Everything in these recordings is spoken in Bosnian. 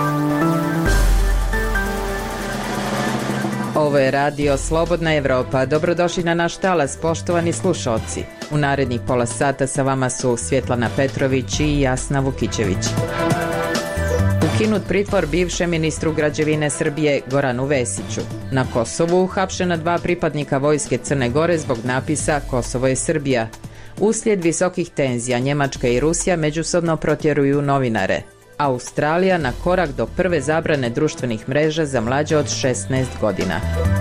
Ovo je radio Slobodna Evropa. Dobrodošli na naš talas, poštovani slušalci. U narednih pola sata sa vama su Svjetlana Petrović i Jasna Vukićević. Ukinut pritvor bivšem ministru građevine Srbije Goranu Vesiću. Na Kosovu uhapšena 2 pripadnika vojske Crne Gore zbog napisa Kosovo je Srbija. Uslijed visokih tenzija Njemačka i Rusija međusobno protjeruju novinare. Australija na korak do prve zabrane društvenih mreža za mlađe od 16 godina.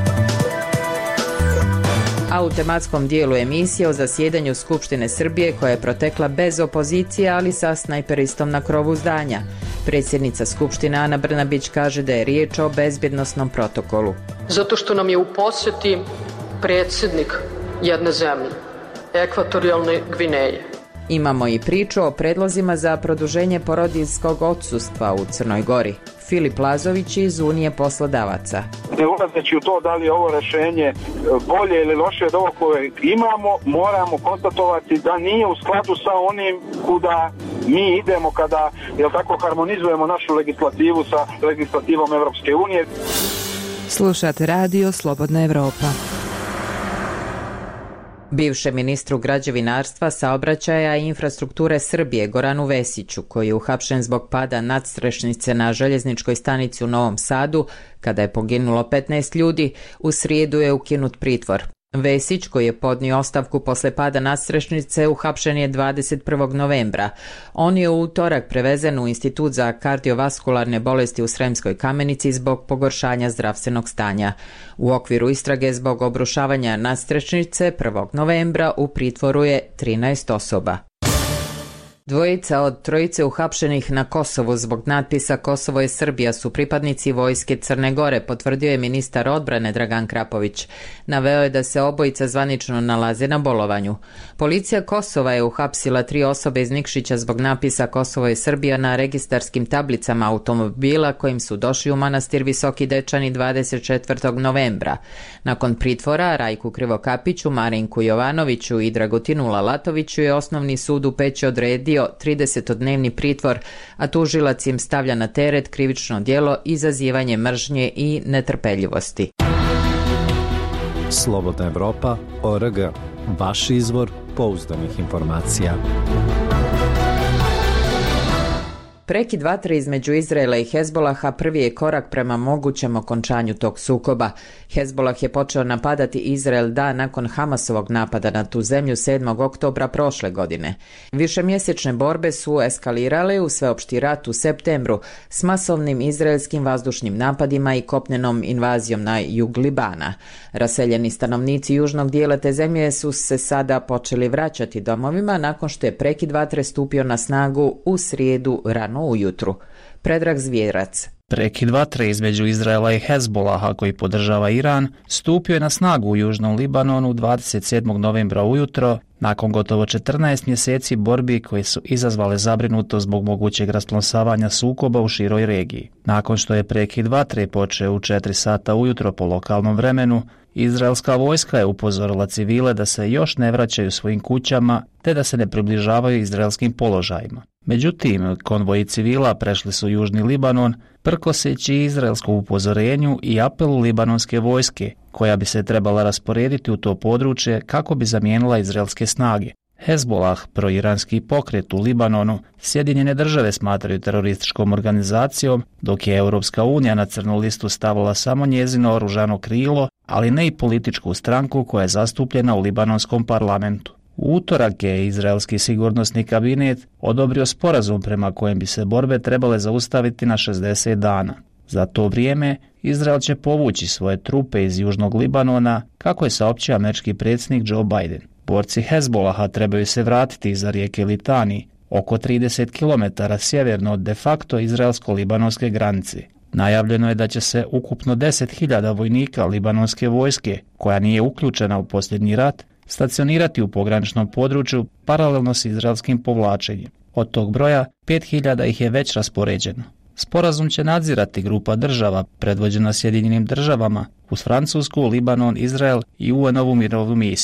A u tematskom dijelu emisije o zasjedanju Skupštine Srbije koja je protekla bez opozicije, ali sa snajperistom na krovu zdanja. Predsjednica Skupštine Ana Brnabić kaže da je riječ o bezbjednosnom protokolu. Zato što nam je u posjeti predsjednik jedne zemlje, Ekvatorijalne Gvineje. Imamo i priču o predlozima za produženje porodiljskog odsustva u Crnoj Gori. Filip Lazović iz Unije poslodavaca. Ne ulazeći u to da li je ovo rješenje bolje ili loše od ovog koje imamo, moramo konstatovati da nije u skladu sa onim kuda mi idemo kada harmonizujemo našu legislativu sa legislativom Europske unije. Slušate radio Slobodna Evropa. Bivšem ministru građevinarstva, saobraćaja i infrastrukture Srbije Goranu Vesiću, koji je uhapšen zbog pada nadstrešnice na željezničkoj stanici u Novom Sadu, kada je poginulo 15 ljudi, u srijedu je ukinut pritvor. Vesić, koji je podnio ostavku posle pada nadstrešnice, uhapšen je 21. novembra. On je u utorak prevezen u Institut za kardiovaskularne bolesti u Sremskoj Kamenici zbog pogoršanja zdravstvenog stanja. U okviru istrage zbog obrušavanja nadstrešnice 1. novembra u pritvoru je 13 osoba. 2 od 3 uhapšenih na Kosovu zbog natpisa Kosovo je Srbija su pripadnici vojske Crne Gore, potvrdio je ministar odbrane Dragan Krapović. Naveo je da se obojica zvanično nalaze na bolovanju. Policija Kosova je uhapsila 3 osobe iz Nikšića zbog napisa Kosovo je Srbija na registarskim tablicama automobila kojim su došli u manastir Visoki Dečani 24. novembra. Nakon pritvora Rajku Krivokapiću, Marinku Jovanoviću i Dragutinu Lalatoviću je Osnovni sud u Peći odredio 30-dnevni pritvor, a tužilac im stavlja na teret krivično djelo izazivanje mržnje i netrpeljivosti. Slobodna Evropa.org. Vaš izvor pouzdanih informacija. Prekid vatre između Izraela i Hezbolaha prvi je korak prema mogućem okončanju tog sukoba. Hezbolah je počeo napadati Izrael dan nakon Hamasovog napada na tu zemlju 7. oktobra prošle godine. Višemjesečne borbe su eskalirale u sveopšti rat u septembru s masovnim izraelskim vazdušnim napadima i kopnenom invazijom na jug Libana. Raseljeni stanovnici južnog dijela te zemlje su se sada počeli vraćati domovima nakon što je prekid vatre stupio na snagu u srijedu rano ujutru. Predrag Zvjerac. Prekid vatre između Izraela i Hezbolaha, koji podržava Iran, stupio je na snagu u južnom Libanonu 27. novembra ujutro, nakon gotovo 14 mjeseci borbi koje su izazvale zabrinutost zbog mogućeg rasplosavanja sukoba u široj regiji. Nakon što je prekid vatre počeo u 4 sata ujutro po lokalnom vremenu, izraelska vojska je upozorila civile da se još ne vraćaju svojim kućama te da se ne približavaju izraelskim položajima. Međutim, konvoji civila prešli su južni Libanon, prkoseći izraelskom upozorenju i apelu libanonske vojske, koja bi se trebala rasporediti u to područje kako bi zamijenila izraelske snage. Hezbolah, proiranski pokret u Libanonu, Sjedinjene države smatraju terorističkom organizacijom, dok je Europska unija na crnu listu stavila samo njezino oružano krilo, ali ne i političku stranku koja je zastupljena u libanonskom parlamentu. U utorak je izraelski sigurnosni kabinet odobrio sporazum prema kojem bi se borbe trebale zaustaviti na 60 dana. Za to vrijeme Izrael će povući svoje trupe iz južnog Libanona, kako je saopćio američki predsjednik Joe Biden. Borci Hezbolaha trebaju se vratiti iza rijeke Litani, oko 30 km sjeverno od de facto izraelsko-libanonske granice. Najavljeno je da će se ukupno 10.000 vojnika libanonske vojske, koja nije uključena u posljednji rat, stacionirati u pograničnom području paralelno s izraelskim povlačenjem. Od tog broja 5.000 ih je već raspoređeno. Sporazum će nadzirati grupa država predvođena Sjedinjenim državama uz Francusku, Libanon, Izrael i UN-ovu mirovnu misiju.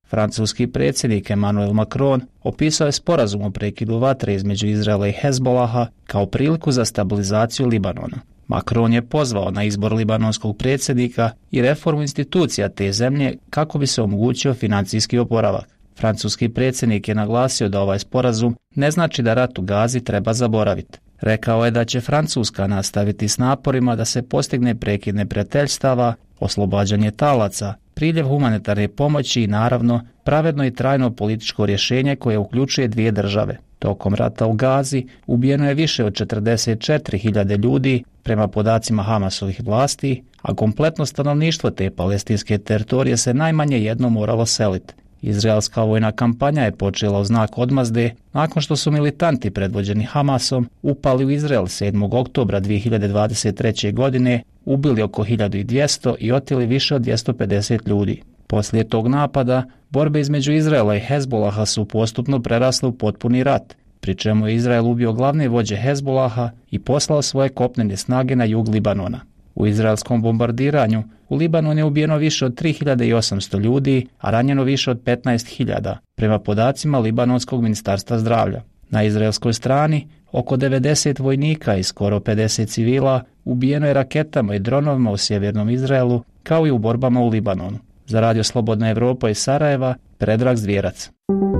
Francuski predsjednik Emmanuel Macron opisao je sporazum o prekidu vatre između Izraela i Hezbolaha kao priliku za stabilizaciju Libanona. Macron je pozvao na izbor libanonskog predsjednika i reformu institucija te zemlje kako bi se omogućio financijski oporavak. Francuski predsjednik je naglasio da ovaj sporazum ne znači da rat u Gazi treba zaboraviti. Rekao je da će Francuska nastaviti s naporima da se postigne prekid neprijateljstava, oslobađanje talaca, priljev humanitarne pomoći i naravno pravedno i trajno političko rješenje koje uključuje dvije države. Tokom rata u Gazi ubijeno je više od 44.000 ljudi prema podacima Hamasovih vlasti, a kompletno stanovništvo te palestinske teritorije se najmanje jednom moralo seliti. Izraelska vojna kampanja je počela u znak odmazde nakon što su militanti predvođeni Hamasom upali u Izrael 7. oktobra 2023. godine, ubili oko 1200 i oteli više od 250 ljudi. Poslije tog napada, borbe između Izraela i Hezbolaha su postupno prerasle u potpuni rat, pri čemu je Izrael ubio glavne vođe Hezbolaha i poslao svoje kopnene snage na jug Libanona. U izraelskom bombardiranju u Libanonu je ubijeno više od 3.800 ljudi, a ranjeno više od 15.000, prema podacima Libanonskog ministarstva zdravlja. Na izraelskoj strani, oko 90 vojnika i skoro 50 civila ubijeno je raketama i dronovima u sjevernom Izraelu, kao i u borbama u Libanonu. Za Radio Slobodna Evropa iz Sarajeva, Predrag Zvijerac.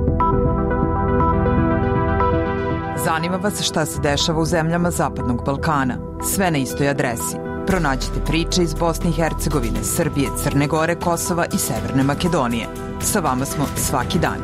Zanima vas šta se dešava u zemljama Zapadnog Balkana? Sve na istoj adresi. Pronađite priče iz Bosne i Hercegovine, Srbije, Crne Gore, Kosova i Severne Makedonije. Sa vama smo svaki dan.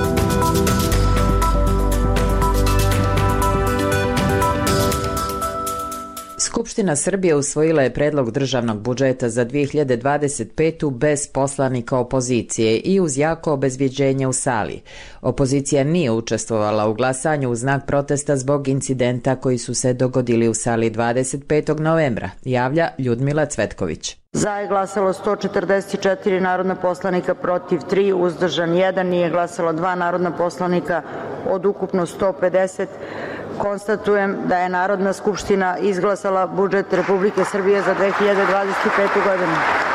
Skupština Srbije usvojila je predlog državnog budžeta za 2025. bez poslanika opozicije i uz jako obezvjeđenje u sali. Opozicija nije učestvovala u glasanju u znak protesta zbog incidenta koji su se dogodili u sali 25. novembra, javlja Ljudmila Cvetković. Za je glasalo 144 narodna poslanika, protiv 3, uzdržan 1, nije glasalo 2 narodna poslanika od ukupno 150. Konstatujem da je Narodna skupština izglasala budžet Republike Srbije za 2025. godinu.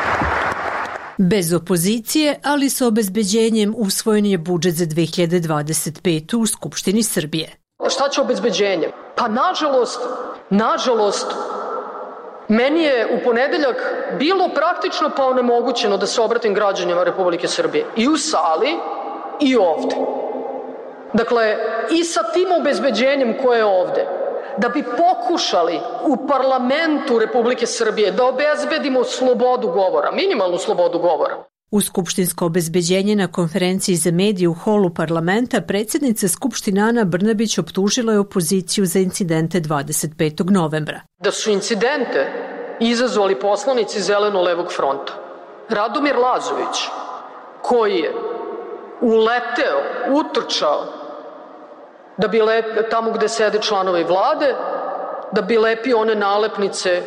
Bez opozicije, ali sa obezbeđenjem usvojen je budžet za 2025. u Skupštini Srbije. Šta će obezbeđenje? Pa nažalost, meni je u ponedeljak bilo praktično pa onemogućeno da se obratim građanima Republike Srbije. I u sali i ovde. Dakle, i sa tim obezbeđenjem koje je ovde, da bi pokušali u parlamentu Republike Srbije da obezbedimo slobodu govora, minimalnu slobodu govora. U skupštinsko obezbeđenje na konferenciji za medije u holu parlamenta predsjednica Skupštine Ana Brnabić optužila je opoziciju za incidente 25. novembra. Da su incidente izazvali poslanici Zeleno-levog fronta. Radomir Lazović, koji je uleteo, utrčao, da bi tamo gde sede članovi vlade, da bi lepio one nalepnice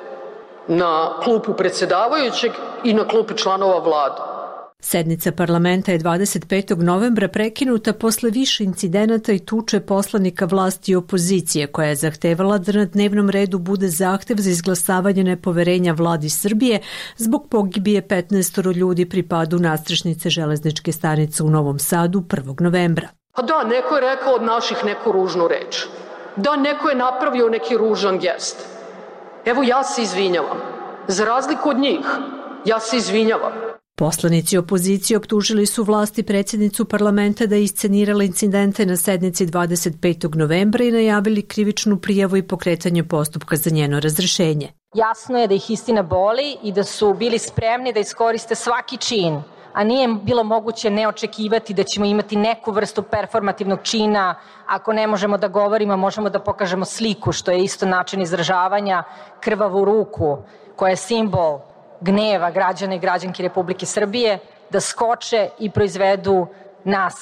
na klupu predsjedavajućeg i na klupi članova vlade. Sednica parlamenta je 25. novembra prekinuta posle više incidenata i tuče poslanika vlasti i opozicije, koja je zahtevala da na dnevnom redu bude zahtev za izglasavanje nepoverenja vladi Srbije zbog pogibije 15 ljudi pri padu nadstrešnice železničke stanice u Novom Sadu 1. novembra. Pa da, neko je rekao od naših neku ružnu reč. Da, neko je napravio neki ružan gest. Evo, ja se izvinjavam. Za razliku od njih, ja se izvinjavam. Poslanici opozicije optužili su vlasti predsjednicu parlamenta da je iscenirala incidente na sednici 25. novembra i najavili krivičnu prijavu i pokretanje postupka za njeno razrešenje. Jasno je da ih istina boli i da su bili spremni da iskoriste svaki čin, a nije bilo moguće ne očekivati da ćemo imati neku vrstu performativnog čina. Ako ne možemo da govorimo, možemo da pokažemo sliku, što je isto način izražavanja, krvavu ruku, koja je simbol gneva građana i građanki Republike Srbije, da skoče i proizvedu nasilje.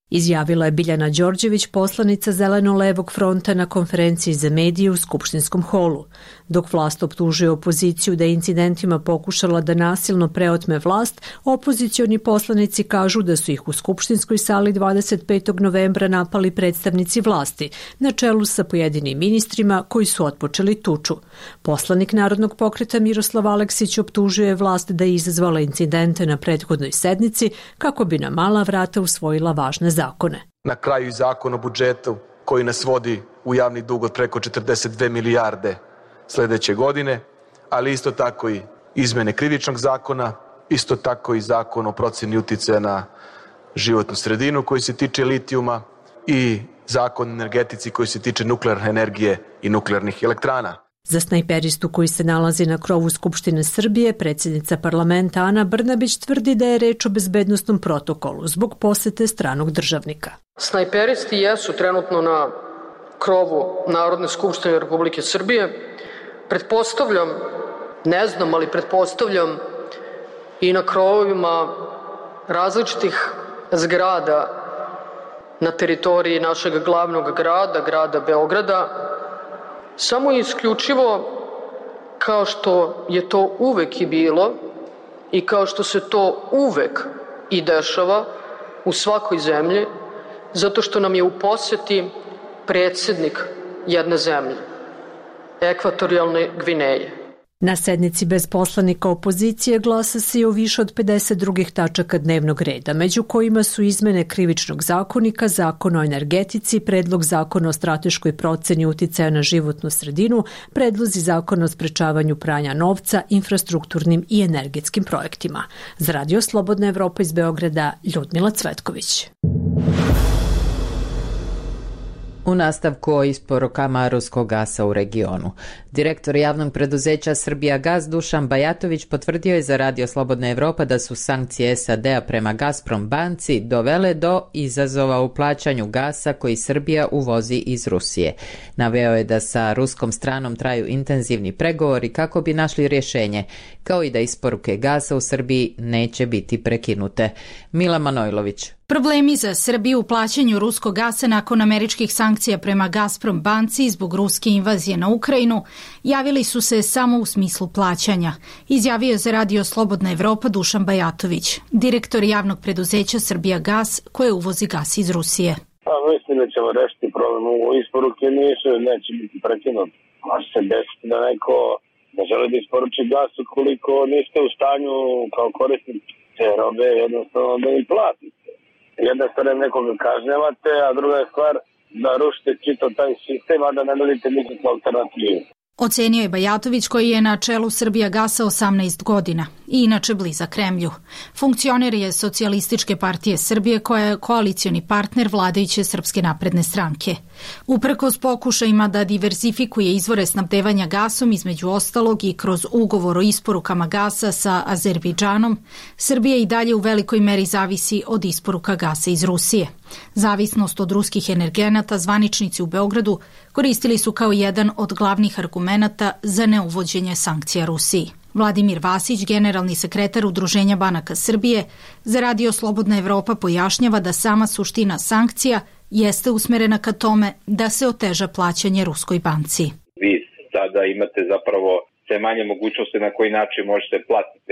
Izjavila je Biljana Đorđević, poslanica Zeleno-levog fronta na konferenciji za medije u Skupštinskom holu. Dok vlast optužuje opoziciju da je incidentima pokušala da nasilno preotme vlast, opozicioni poslanici kažu da su ih u Skupštinskoj sali 25. novembra napali predstavnici vlasti, na čelu sa pojedinim ministrima koji su otpočeli tuču. Poslanik Narodnog pokreta Miroslav Aleksić optužuje vlast da je izazvala incidente na prethodnoj sednici kako bi na mala vrata usvojila važne zakone. Na kraju i zakon o budžetu koji nas vodi u javni dug od preko 42 milijarde sledeće godine, ali isto tako i izmene krivičnog zakona, isto tako i zakon o proceni uticaja na životnu sredinu koji se tiče litijuma i zakon o energetici koji se tiče nuklearne energije i nuklearnih elektrana. Za snajperistu koji se nalazi na krovu Skupštine Srbije, predsjednica parlamenta Ana Brnabić tvrdi da je reč o bezbednostnom protokolu zbog posete stranog državnika. Snajperisti jesu trenutno na krovu Narodne skupštine Republike Srbije. Pretpostavljam, ne znam, ali pretpostavljam i na krovovima različitih zgrada na teritoriji našeg glavnog grada, grada Beograda, samo i isključivo kao što je to uvek i bilo i kao što se to uvek i dešava u svakoj zemlji, zato što nam je u poseti predsjednik jedne zemlje, Ekvatorijalne Gvineje. Na sednici bez poslanika opozicije glasa se i o više od 50 drugih tačaka dnevnog reda, među kojima su izmene krivičnog zakonika, zakon o energetici, predlog zakona o strateškoj proceni uticaja na životnu sredinu, predlozi zakona o sprečavanju pranja novca, infrastrukturnim i energetskim projektima. Za Radio Slobodna Evropa iz Beograda, Ljudmila Cvetković. U nastavku o isporukama ruskog gasa u regionu. Direktor javnog preduzeća Srbijagas Dušan Bajatović potvrdio je za Radio Slobodna Evropa da su sankcije SAD-a prema Gazprom banci dovele do izazova u plaćanju gasa koji Srbija uvozi iz Rusije. Naveo je da sa ruskom stranom traju intenzivni pregovori kako bi našli rješenje, kao i da isporuke gasa u Srbiji neće biti prekinute. Mila Manojlović. Problemi za Srbiju u plaćanju ruskog gasa nakon američkih sankcija prema Gazprom banci zbog ruske invazije na Ukrajinu javili su se samo u smislu plaćanja, izjavio je za Radio Slobodna Evropa Dušan Bajatović, direktor javnog preduzeća Srbijagas koje uvozi gas iz Rusije. Mislim da ćemo rešiti problem u isporuke, neće biti prekinut. Može se desiti da neko ne želi da isporuči gas ukoliko niste u stanju kao korisnik te robe jednostavno da im platite. Jedna stvar je nekoga kažnjavate, a druga je stvar da rušite čito taj sistem, a da ne nudite nikakvu alternativu. Ocenio je Bajatović koji je na čelu Srbijagasa 18 godina i inače blizak Kremlju. Funkcioner je Socijalističke partije Srbije koja je koalicioni partner vladajuće Srpske napredne stranke. Uprkos pokušajima da diverzifikuje izvore snabdevanja gasom, između ostalog i kroz ugovor o isporukama gasa sa Azerbejdžanom, Srbija i dalje u velikoj meri zavisi od isporuka gasa iz Rusije. Zavisnost od ruskih energenata zvaničnici u Beogradu koristili su kao jedan od glavnih argumenata za neuvođenje sankcija Rusiji. Vladimir Vasić, generalni sekretar Udruženja banaka Srbije, za Radio Slobodna Evropa pojašnjava da sama suština sankcija jeste usmerena ka tome da se oteža plaćanje ruskoj banci. Vi sada imate zapravo sve manje mogućnosti na koji način možete platiti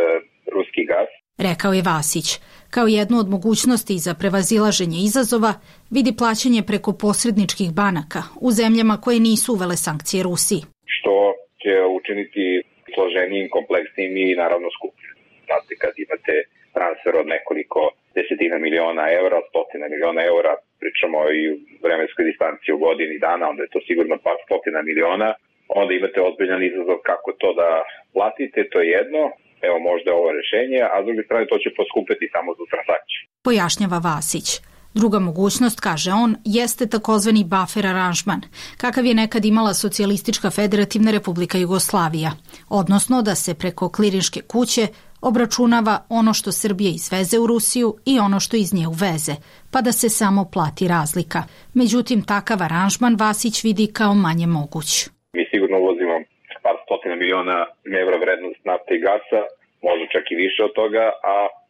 ruski gas. Rekao je Vasić. Kao jednu od mogućnosti za prevazilaženje izazova vidi plaćanje preko posredničkih banaka u zemljama koje nisu uvele sankcije Rusiji. Što će učiniti složenijim, kompleksnijim i naravno skupljim. Znate, kad imate transfer od nekoliko desetina miliona eura, stotina miliona eura, pričamo i u vremenskoj distanci u godini dana, onda je to sigurno par stotina miliona, onda imate ozbiljan izazov kako to da platite, to je jedno. Evo možda ovo rešenje, a s druge strane to će poskupiti samo za transakciju. Pojašnjava Vasić. Druga mogućnost, kaže on, jeste takozvani buffer aranžman, kakav je nekad imala Socijalistička federativna republika Jugoslavija, odnosno da se preko klirinške kuće obračunava ono što Srbija izveze u Rusiju i ono što iz nje uveze, pa da se samo plati razlika. Međutim, takav aranžman Vasić vidi kao manje moguć. Mi sigurno uvozimo par stotina miliona evra vrednost nafte i gasa, možda čak i više od toga, a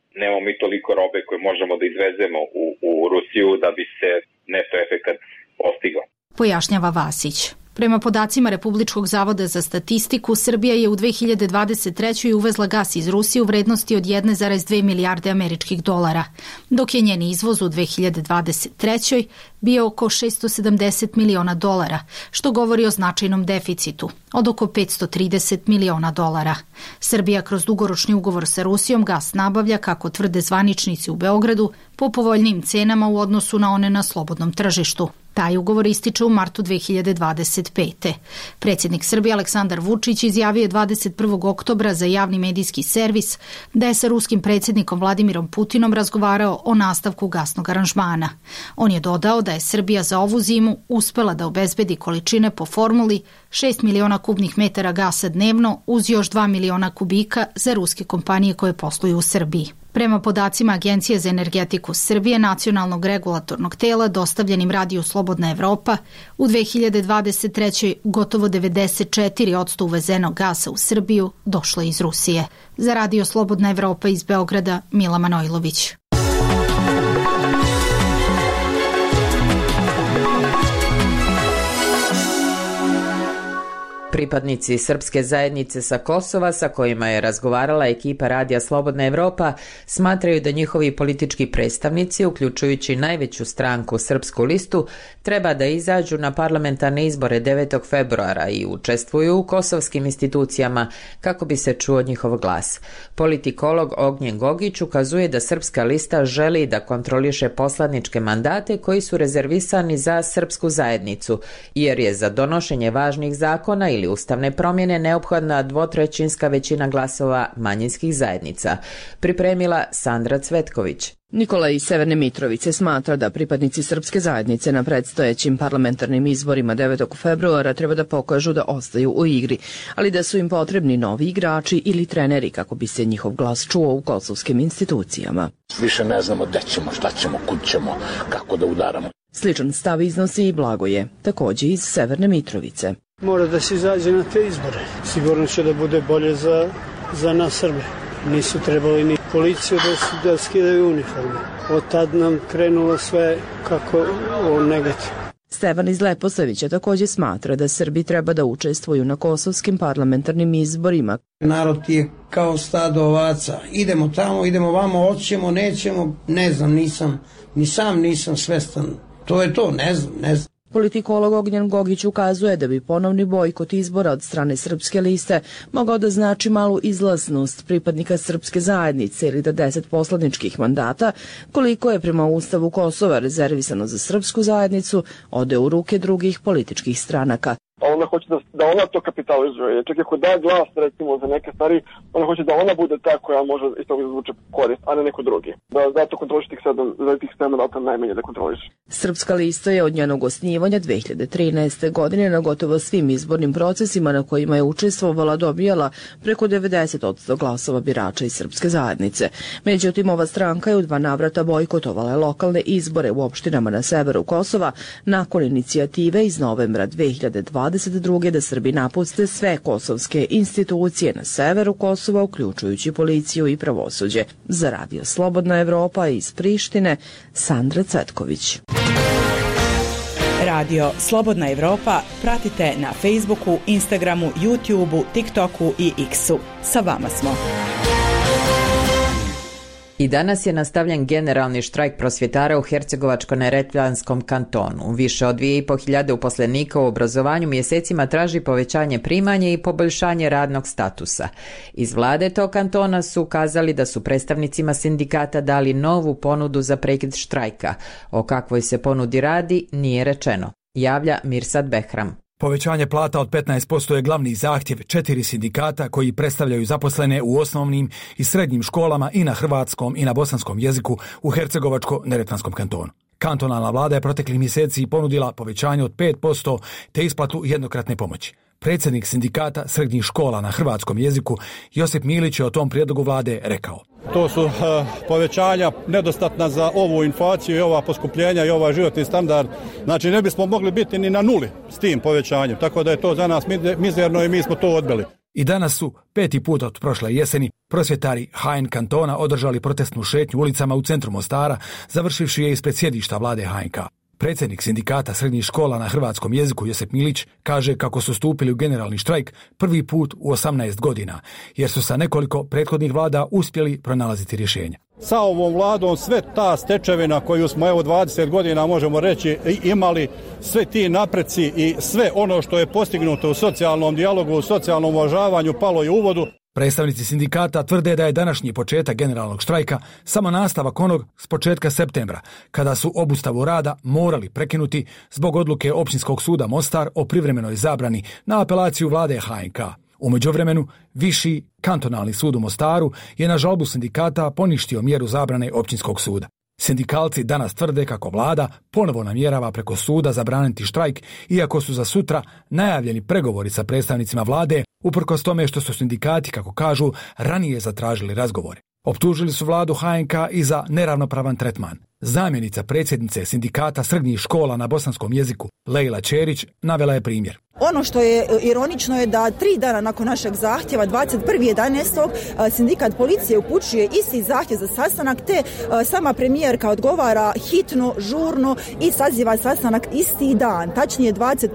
nemamo mi toliko robe koje možemo da izvezemo u Rusiju da bi se neto efekat postigao. Pojašnjava Vasić. Prema podacima Republičkog zavoda za statistiku, Srbija je u 2023. uvezla gas iz Rusije u vrednosti od 1,2 milijarde američkih dolara, dok je njen izvoz u 2023. bio oko 670 miliona dolara, što govori o značajnom deficitu od oko 530 miliona dolara. Srbija kroz dugoročni ugovor sa Rusijom gas nabavlja, kako tvrde zvaničnici u Beogradu, po povoljnim cenama u odnosu na one na slobodnom tržištu. Taj ugovor ističe u martu 2025. Predsjednik Srbije Aleksandar Vučić izjavio je 21. oktobra za javni medijski servis da je sa ruskim predsjednikom Vladimirom Putinom razgovarao o nastavku gasnog aranžmana. On je dodao da je Srbija za ovu zimu uspela da obezbedi količine po formuli 6 miliona kubnih metara gasa dnevno uz još 2 miliona kubika za ruske kompanije koje posluju u Srbiji. Prema podacima Agencije za energetiku Srbije, nacionalnog regulatornog tela, dostavljenim radiju Slobodna Evropa, u 2023. gotovo 94% uvezenog gasa u Srbiju došlo iz Rusije. Za radio Slobodna Evropa iz Beograda, Mila Manojlović. Pripadnici srpske zajednice sa Kosova, sa kojima je razgovarala ekipa radija Slobodna Evropa, smatraju da njihovi politički predstavnici, uključujući najveću stranku Srpsku listu, treba da izađu na parlamentarne izbore 9. februara i učestvuju u kosovskim institucijama kako bi se čuo njihov glas. Politikolog Ognjen Gogić ukazuje da Srpska lista želi da kontroliše poslaničke mandate koji su rezervisani za srpsku zajednicu, jer je za donošenje važnih zakona ili ustavne promjene neophodna dvotrećinska većina glasova manjinskih zajednica. Pripremila Sandra Cvetković. Nikola iz Severne Mitrovice smatra da pripadnici srpske zajednice na predstojećim parlamentarnim izborima 9. februara treba da pokažu da ostaju u igri, ali da su im potrebni novi igrači ili treneri kako bi se njihov glas čuo u kosovskim institucijama. Više ne znamo gde ćemo, šta ćemo, kud ćemo, kako da udaramo. Sličan stav iznosi i Blagoje, takođe iz Severne Mitrovice. Mora da se izađe na te izbore. Sigurno će da bude bolje za nas Srbe. Nisu trebali ni policiju da skidaju uniforme. Od tad nam krenulo sve kako negativno. Stevan iz Leposavića takođe smatra da Srbi treba da učestvuju na kosovskim parlamentarnim izborima. Narod je kao stado ovaca. Idemo tamo, idemo vamo, hoćemo, nećemo, ne znam, nisam svestan. To je to, ne znam. Politikolog Ognjen Gogić ukazuje da bi ponovni bojkot izbora od strane Srpske liste mogao da znači malu izlaznost pripadnika srpske zajednice ili da 10 poslaničkih mandata, koliko je prema Ustavu Kosova rezervisano za srpsku zajednicu, ode u ruke drugih političkih stranaka. Ona hoće da ona to kapitalizuje. Čak ako da glas, recimo, za neke stvari, ona hoće da ona bude ta koja može iz toga izvuče korist, a ne neko drugi. Da to kontroliš tih 7 mandata najmanje da kontroliš. Srpska lista je od njenog osnivanja 2013. godine na gotovo svim izbornim procesima na kojima je učestvovala dobijala preko 90% glasova birača iz srpske zajednice. Međutim, ova stranka je u 2 navrata bojkotovala lokalne izbore u opštinama na severu Kosova nakon inicijative iz novembra 2022. da Srbi napuste sve kosovske institucije na severu Kosova, uključujući policiju i pravosuđe. Za radio Slobodna Evropa iz Prištine, Sandra Cvetković. Radio Slobodna Evropa pratite na Facebooku, Instagramu, YouTubeu, TikToku i X-u. Sa vama smo. I danas je nastavljen generalni štrajk prosvjetara u Hercegovačko-neretvanskom kantonu. Više od 2.500 uposlenika u obrazovanju mjesecima traži povećanje primanja i poboljšanje radnog statusa. Iz vlade tog kantona su ukazali da su predstavnicima sindikata dali novu ponudu za prekid štrajka. O kakvoj se ponudi radi nije rečeno. Javlja Mirsad Behram. Povećanje plata od 15% je glavni zahtjev 4 sindikata koji predstavljaju zaposlene u osnovnim i srednjim školama i na hrvatskom i na bosanskom jeziku u Hercegovačko-neretvanskom kantonu. Kantonalna vlada je proteklih mjeseci ponudila povećanje od 5% te isplatu jednokratne pomoći. Predsjednik sindikata srednjih škola na hrvatskom jeziku Josip Milić je o tom prijedlogu vlade rekao. To su povećanja nedostatna za ovu inflaciju i ova poskupljenja i ovaj životni standard. Znači ne bismo mogli biti ni na nuli s tim povećanjem, tako da je to za nas mizerno i mi smo to odbili. I danas su 5. put od prošle jeseni Prosvjetari HN kantona održali protestnu šetnju ulicama u centru Mostara, završivši je ispred sjedišta vlade HNK. Predsjednik sindikata srednjih škola na hrvatskom jeziku Josip Milić kaže kako su stupili u generalni štrajk prvi put u 18 godina, jer su sa nekoliko prethodnih vlada uspjeli pronalaziti rješenja. Sa ovom vladom sve ta stečevina koju smo 20 godina možemo reći imali, sve ti napreci i sve ono što je postignuto u socijalnom dijalogu, u socijalnom uvažavanju palo je u vodu. Predstavnici sindikata tvrde da je današnji početak generalnog štrajka samo nastavak onog s početka septembra, kada su obustavu rada morali prekinuti zbog odluke Općinskog suda Mostar o privremenoj zabrani na apelaciju vlade HNK. U međuvremenu, Viši kantonalni sud u Mostaru je na žalbu sindikata poništio mjeru zabrane Općinskog suda. Sindikalci danas tvrde kako vlada ponovo namjerava preko suda zabraniti štrajk, iako su za sutra najavljeni pregovori sa predstavnicima vlade, uprkos tome što su sindikati, kako kažu, ranije zatražili razgovore. Optužili su vladu HNK i za neravnopravan tretman. Zamjenica predsjednice sindikata srednjih škola na bosanskom jeziku, Lejla Čerić, navela je primjer. Ono što je ironično je da 3 dana nakon našeg zahtjeva, 21.11. sindikat policije upućuje isti zahtjev za sastanak, te sama premijerka odgovara hitno, žurno i saziva sastanak isti dan, tačnije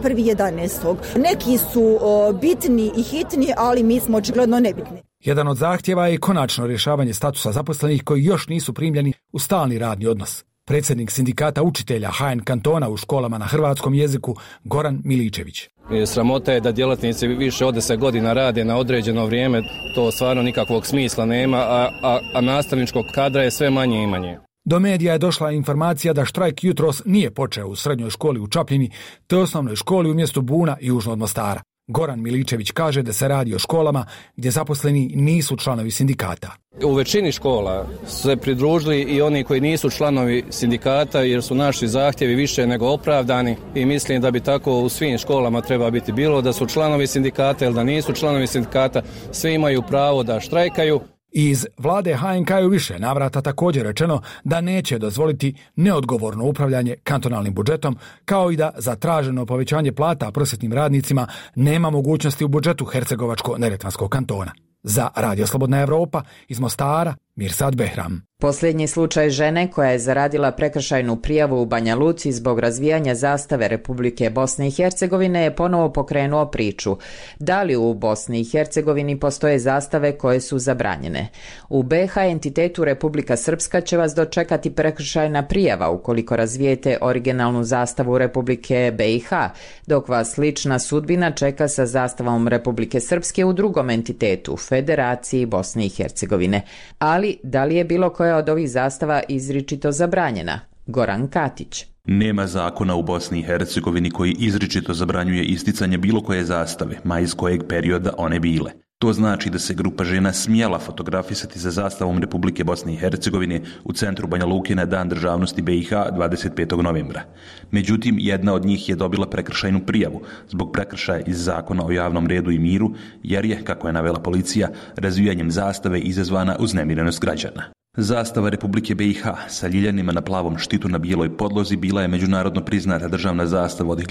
21.11. Neki su bitni i hitni, ali mi smo očigledno nebitni. Jedan od zahtjeva je konačno rješavanje statusa zaposlenih koji još nisu primljeni u stalni radni odnos. Predsjednik sindikata učitelja HN kantona u školama na hrvatskom jeziku Goran Miličević. Sramota je da djelatnici više od 10 godina rade na određeno vrijeme, to stvarno nikakvog smisla nema, a nastavničkog kadra je sve manje i manje. Do medija je došla informacija da štrajk jutros nije počeo u srednjoj školi u Čapljini, te osnovnoj školi u mjestu Buna južno od Mostara. Goran Miličević kaže da se radi o školama gdje zaposleni nisu članovi sindikata. U većini škola su se pridružili i oni koji nisu članovi sindikata, jer su naši zahtjevi više nego opravdani i mislim da bi tako u svim školama treba biti bilo, da su članovi sindikata ili da nisu članovi sindikata, svi imaju pravo da štrajkaju. Iz vlade HNK u više navrata također rečeno da neće dozvoliti neodgovorno upravljanje kantonalnim budžetom, kao i da za traženo povećanje plata prosvjetnim radnicima nema mogućnosti u budžetu Hercegovačko-neretvanskog kantona. Za Radio Slobodna Evropa iz Mostara, Mirsad Behram. Posljednji slučaj žene koja je zaradila prekršajnu prijavu u Banja Luci zbog razvijanja zastave Republike Bosne i Hercegovine je ponovo pokrenuo priču. Da li u Bosni i Hercegovini postoje zastave koje su zabranjene? U BiH entitetu Republika Srpska će vas dočekati prekršajna prijava ukoliko razvijete originalnu zastavu Republike BiH, dok vas slična sudbina čeka sa zastavom Republike Srpske u drugom entitetu, Federaciji Bosne i Hercegovine. Ali, da li je bilo koja od ovih zastava izričito zabranjena? Goran Katić. Nema zakona u Bosni i Hercegovini koji izričito zabranjuje isticanje bilo koje zastave, ma iz kojeg perioda one bile. To znači da se grupa žena smjela fotografisati za zastavom Republike Bosne i Hercegovine u centru Banja Luke na Dan državnosti BiH 25. novembra. Međutim, jedna od njih je dobila prekršajnu prijavu zbog prekršaja iz Zakona o javnom redu i miru, jer je, kako je navela policija, razvijanjem zastave izazvana uznemirenost građana. Zastava Republike BiH sa ljiljanima na plavom štitu na bijeloj podlozi bila je međunarodno priznata državna zastava od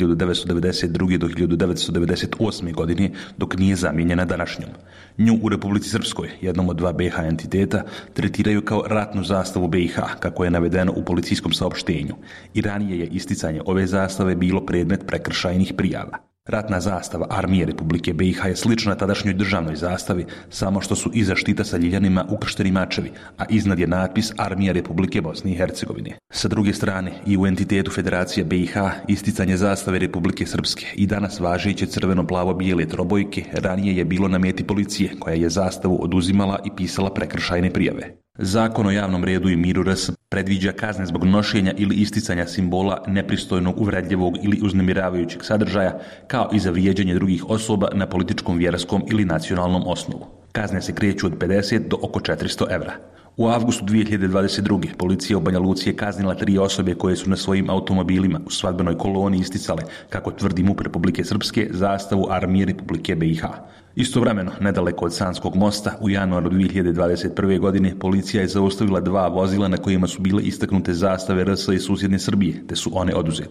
1992. do 1998. godine, dok nije zamijenjena današnjom. Nju u Republici Srpskoj, jednom od 2 BiH entiteta, tretiraju kao ratnu zastavu BiH, kako je navedeno u policijskom saopštenju. I ranije je isticanje ove zastave bilo predmet prekršajnih prijava. Ratna zastava Armije Republike BiH je slična tadašnjoj državnoj zastavi, samo što su iza štita sa ljiljanima ukršteni mačevi, a iznad je natpis Armija Republike Bosne i Hercegovine. Sa druge strane, i u entitetu Federacije BiH isticanje zastave Republike Srpske i danas važeće crveno-plavo-bijele trobojke ranije je bilo na meti policije, koja je zastavu oduzimala i pisala prekršajne prijave. Zakon o javnom redu i miru RS predviđa kazne zbog nošenja ili isticanja simbola nepristojnog, uvredljivog ili uznemiravajućeg sadržaja, kao i za vrijeđanje drugih osoba na političkom, vjerskom ili nacionalnom osnovu. Kazne se kreću od 50 do oko 400 evra. U avgustu 2022. policija u Banja Luci je kaznila 3 osobe koje su na svojim automobilima u svadbenoj koloni isticale, kako tvrdi MUP Republike Srpske, zastavu Armije Republike BiH. Istovremeno, nedaleko od Sanskog mosta, u januaru 2021. godine policija je zaustavila 2 vozila na kojima su bile istaknute zastave RS i susjedne Srbije, te su one oduzete.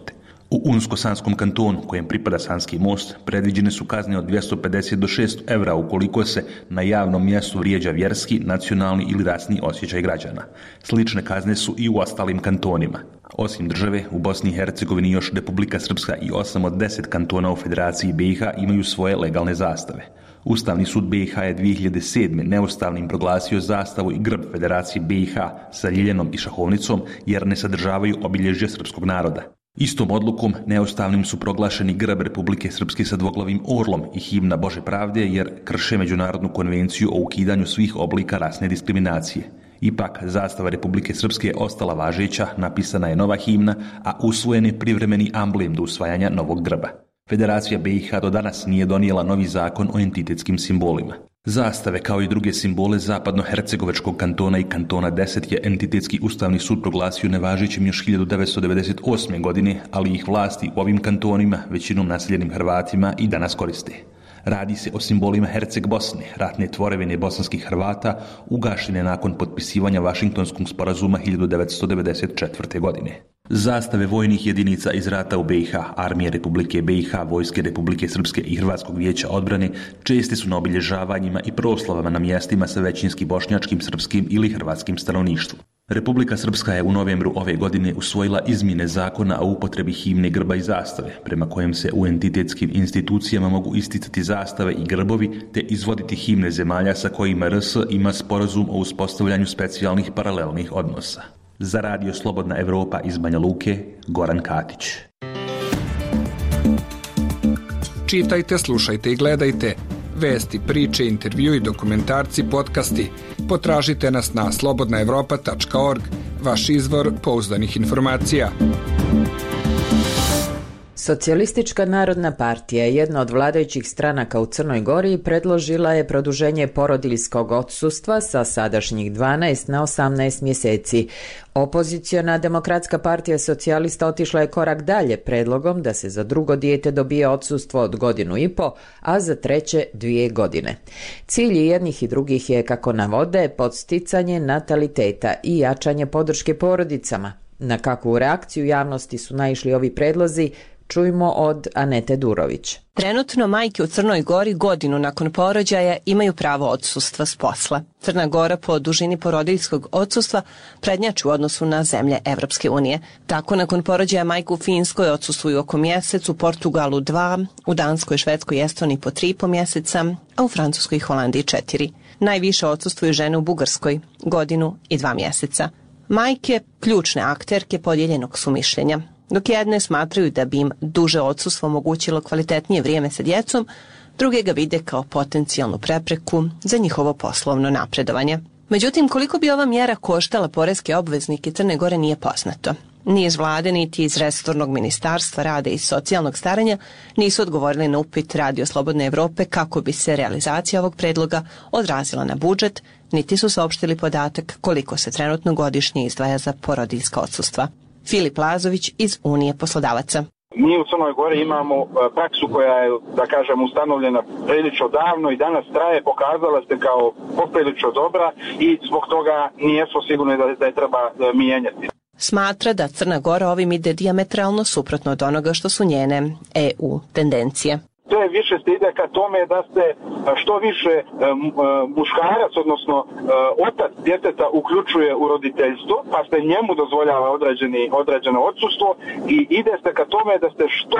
U Unsko-Sanskom kantonu, kojem pripada Sanski most, predviđene su kazne od 250 do 600 evra ukoliko se na javnom mjestu vrijeđa vjerski, nacionalni ili rasni osjećaj građana. Slične kazne su i u ostalim kantonima. Osim države, u Bosni i Hercegovini još Republika Srpska i 8 od 10 kantona u Federaciji BiH imaju svoje legalne zastave. Ustavni sud BiH je 2007. neustavnim proglasio zastavu i grb Federacije BiH sa ljiljanom i šahovnicom jer ne sadržavaju obilježja srpskog naroda. Istom odlukom neustavnim su proglašeni grb Republike Srpske sa dvoglavim orlom i himna Bože pravde jer krše Međunarodnu konvenciju o ukidanju svih oblika rasne diskriminacije. Ipak, zastava Republike Srpske je ostala važeća, napisana je nova himna, a usvojen je privremeni amblem do usvajanja novog grba. Federacija BiH do danas nije donijela novi zakon o entitetskim simbolima. Zastave kao i druge simbole zapadno-hercegovačkog kantona i kantona 10 je entitetski ustavni sud proglasio nevažećim još 1998. godine, ali ih vlasti u ovim kantonima, većinom naseljenim Hrvatima, i danas koriste. Radi se o simbolima Herceg Bosne, ratne tvorevine bosanskih Hrvata, ugašene nakon potpisivanja Vašingtonskog sporazuma 1994. godine. Zastave vojnih jedinica iz rata u BiH, Armije Republike BiH, Vojske Republike Srpske i Hrvatskog vijeća odbrane česte su na obilježavanjima i proslavama na mjestima sa većinski bošnjačkim, srpskim ili hrvatskim stanovništvom. Republika Srpska je u novembru ove godine usvojila izmjene zakona o upotrebi himne, grba i zastave, prema kojem se u entitetskim institucijama mogu isticati zastave i grbovi te izvoditi himne zemalja sa kojima RS ima sporazum o uspostavljanju specijalnih paralelnih odnosa. Za Radio Slobodna Evropa iz Banja Luke, Goran Katić. Čitajte, slušajte i gledajte vesti, priče, intervju i dokumentarci, podcasti. Potražite nas na slobodnaevropa.org, vaš izvor pouzdanih informacija. Socijalistička narodna partija, jedna od vladajućih stranaka u Crnoj Gori, predložila je produženje porodiljskog odsustva sa sadašnjih 12 na 18 mjeseci. Opoziciona Demokratska partija socijalista otišla je korak dalje predlogom da se za drugo dijete dobije odsustvo od 1,5 godine, a za treće 2 godine. Cilj jednih i drugih je, kako navode, podsticanje nataliteta i jačanje podrške porodicama. Na kakvu reakciju javnosti su naišli ovi predlozi, čujmo od Anete Durović. Trenutno majke u Crnoj Gori 1 godinu nakon porođaja imaju pravo odsustva s posla. Crna Gora po dužini porodiljskog odsustva prednjači u odnosu na zemlje Evropske unije. Tako nakon porođaja majke u Finskoj odsustvuju oko mjesec, u Portugalu 2, u Danskoj, Švedskoj i Estoniji po 3,5 mjeseca, a u Francuskoj i Holandiji 4. Najviše odsustvuju žene u Bugarskoj 1 godinu i 2 mjeseca. Majke, ključne akterke podijeljenog su mišljenja. Dok jedne smatraju da bi im duže odsustvo omogućilo kvalitetnije vrijeme sa djecom, druge ga vide kao potencijalnu prepreku za njihovo poslovno napredovanje. Međutim, koliko bi ova mjera koštala poreske obveznike Crne Gore nije poznato. Ni iz vlade, niti iz resornog ministarstva rada i socijalnog staranja nisu odgovorili na upit Radio Slobodne Evrope kako bi se realizacija ovog predloga odrazila na budžet, niti su saopštili podatak koliko se trenutno godišnje izdvaja za porodiljska odsustva. Filip Lazović iz Unije poslodavaca. Mi u Crnoj Gori imamo praksu koja je, da kažem, ustanovljena prilično davno i danas traje, pokazala se kao poprilično dobra i zbog toga nijesmo sigurni da je treba mijenjati. Smatra da Crna Gora ovim ide dijametralno suprotno od onoga što su njene EU tendencije. To je više se ide ka tome da se što više muškarac, odnosno otac djeteta uključuje u roditeljstvo, pa se njemu dozvoljava određeno odsustvo i ide se ka tome da se što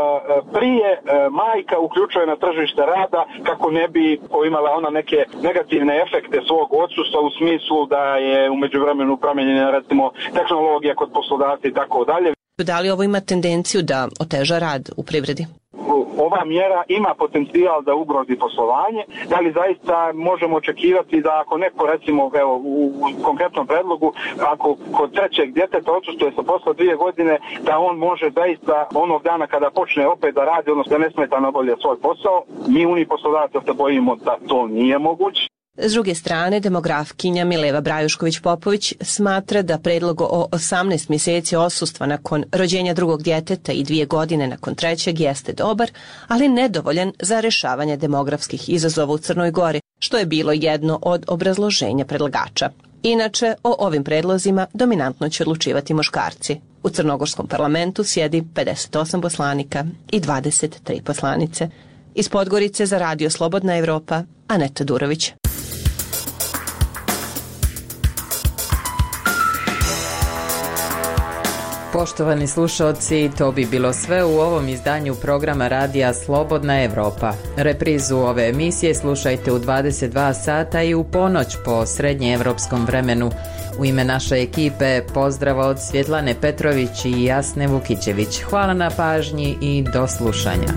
prije majka uključuje na tržište rada kako ne bi imala ona neke negativne efekte svog odsustva u smislu da je u međuvremenu promijenjena recimo tehnologija kod poslodavca i tako dalje. Da li ovo ima tendenciju da oteža rad u privredi? Ova mjera ima potencijal da ugrozi poslovanje, da li zaista možemo očekivati da ako neko recimo u konkretnom predlogu, ako kod trećeg djeteta odsustuje sa posla 2 godine, da on može zaista onog dana kada počne opet da radi, odnosno da nesmetano obavlja svoj posao, mi Uniji poslodavaca se bojimo da to nije moguće. S druge strane, demografkinja Mileva Brajušković-Popović smatra da predlog o 18 mjeseci odsustva nakon rođenja drugog djeteta i 2 godine nakon trećeg jeste dobar, ali nedovoljan za rješavanje demografskih izazova u Crnoj Gori, što je bilo jedno od obrazloženja predlagača. Inače, o ovim predlozima dominantno će odlučivati muškarci. U crnogorskom parlamentu sjedi 58 poslanika i 23 poslanice. Iz Podgorice za Radio Slobodna Evropa, Aneta Durović. Poštovani slušalci, to bi bilo sve u ovom izdanju programa Radija Slobodna Evropa. Reprizu ove emisije slušajte u 22 sata i u ponoć po srednjeevropskom vremenu. U ime naše ekipe pozdrav od Svjetlane Petrović i Jasne Vukićević. Hvala na pažnji i do slušanja.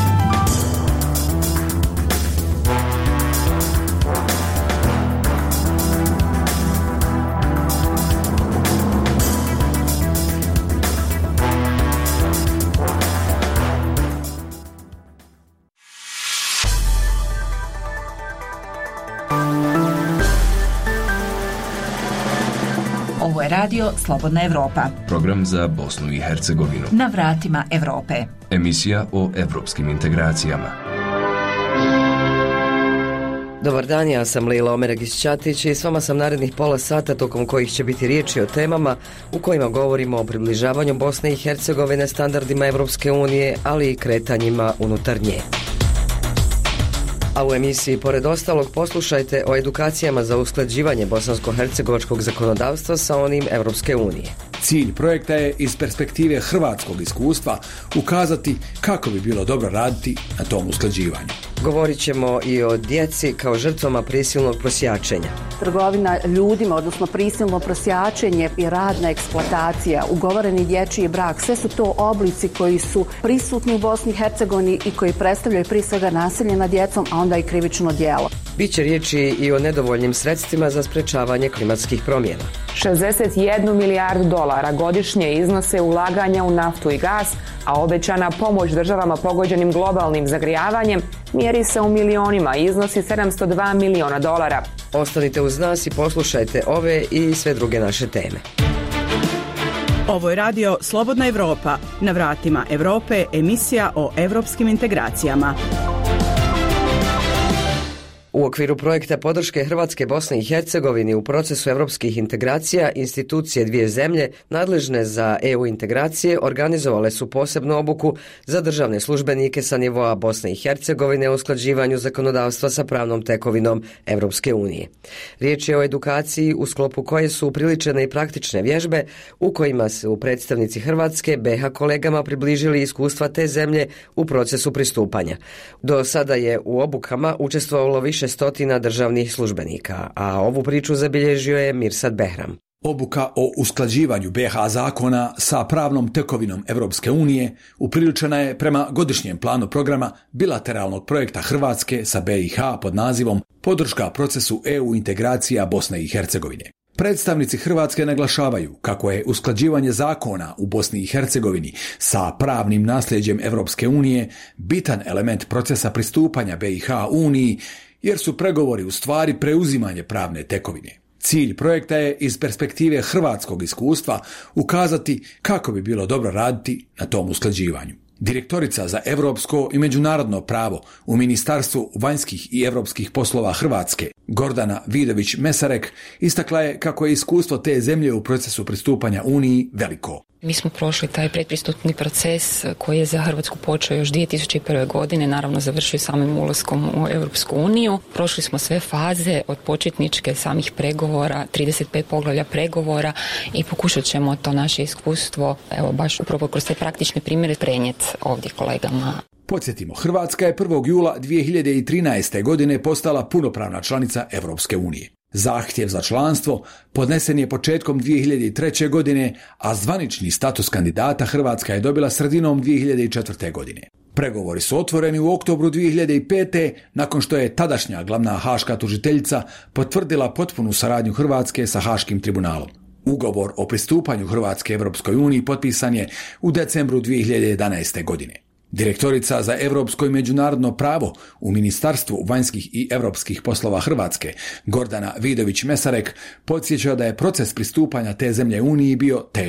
Ovo je radio Slobodna Evropa. Program za Bosnu i Hercegovinu. Na vratima Evrope. Emisija o evropskim integracijama. Dobar dan, ja sam Lila Omeragić-Ćatić i s vama sam narednih pola sata tokom kojih će biti riječi o temama u kojima govorimo o približavanju Bosne i Hercegovine standardima Evropske unije, ali i kretanjima unutar nje. A u emisiji, pored ostalog, poslušajte o edukacijama za usklađivanje bosansko-hercegovačkog zakonodavstva sa onim Evropske unije. Cilj projekta je iz perspektive hrvatskog iskustva ukazati kako bi bilo dobro raditi na tom usklađivanju. Govorit ćemo i o djeci kao žrtvama prisilnog prosjačenja. Trgovina ljudima, odnosno prisilno prosjačenje i radna eksploatacija, ugovoreni dječji brak, sve su to oblici koji su prisutni u Bosni i Hercegovini i koji predstavljaju prije svega nasilje nad djecom, a onda i krivično djelo. Biće riječi i o nedovoljnim sredstvima za sprečavanje klimatskih promjena. 61 milijardu dolara godišnje iznose ulaganja u naftu i gas, a obećana pomoć državama pogođenim globalnim zagrijavanjem mjeri se u milionima i iznosi 702 miliona dolara. Ostanite uz nas i poslušajte ove i sve druge naše teme. Ovo je radio Slobodna Evropa. Na vratima Evrope, emisija o evropskim integracijama. U okviru projekta podrške Hrvatske Bosne i Hercegovini u procesu evropskih integracija, institucije dvije zemlje nadležne za EU integracije organizovale su posebnu obuku za državne službenike sa nivoa Bosne i Hercegovine o usklađivanju zakonodavstva sa pravnom tekovinom Evropske unije. Riječ je o edukaciji u sklopu koje su upriličene i praktične vježbe u kojima su predstavnici Hrvatske BiH kolegama približili iskustva te zemlje u procesu pristupanja. Do sada je u obukama učestvovalo više stotina državnih službenika, a ovu priču zabilježio je Mirsad Behram. Obuka o usklađivanju BiH zakona sa pravnom tekovinom Evropske unije upriličena je prema godišnjem planu programa bilateralnog projekta Hrvatske sa BiH pod nazivom Podrška procesu EU integracija Bosne i Hercegovine. Predstavnici Hrvatske naglašavaju kako je usklađivanje zakona u Bosni i Hercegovini sa pravnim nasljeđem Evropske unije bitan element procesa pristupanja BiH Uniji, jer su pregovori u stvari preuzimanje pravne tekovine. Cilj projekta je iz perspektive hrvatskog iskustva ukazati kako bi bilo dobro raditi na tom usklađivanju. Direktorica za europsko i međunarodno pravo u Ministarstvu vanjskih i europskih poslova Hrvatske, Gordana Vidović-Mesarek, istakla je kako je iskustvo te zemlje u procesu pristupanja Uniji veliko. Mi smo prošli taj predpristupni proces koji je za Hrvatsku počeo još 2001. godine, naravno završio samim ulaskom u Europsku uniju. Prošli smo sve faze od početničke samih pregovora, 35 poglavlja pregovora i pokušat ćemo to naše iskustvo, evo baš upravo kroz te praktične primjere prenijeti ovdje kolegama. Podsjetimo, Hrvatska je 1. jula 2013. godine postala punopravna članica Evropske unije. Zahtjev za članstvo podnesen je početkom 2003. godine, a zvanični status kandidata Hrvatska je dobila sredinom 2004. godine. Pregovori su otvoreni u oktobru 2005. nakon što je tadašnja glavna haška tužiteljica potvrdila potpunu saradnju Hrvatske sa Haškim tribunalom. Ugovor o pristupanju Hrvatske Evropskoj uniji potpisan je u decembru 2011. godine. Direktorica za europsko i međunarodno pravo u Ministarstvu vanjskih i europskih poslova Hrvatske, Gordana Vidović-Mesarek, podsjeća da je proces pristupanja te zemlje Uniji bio težak.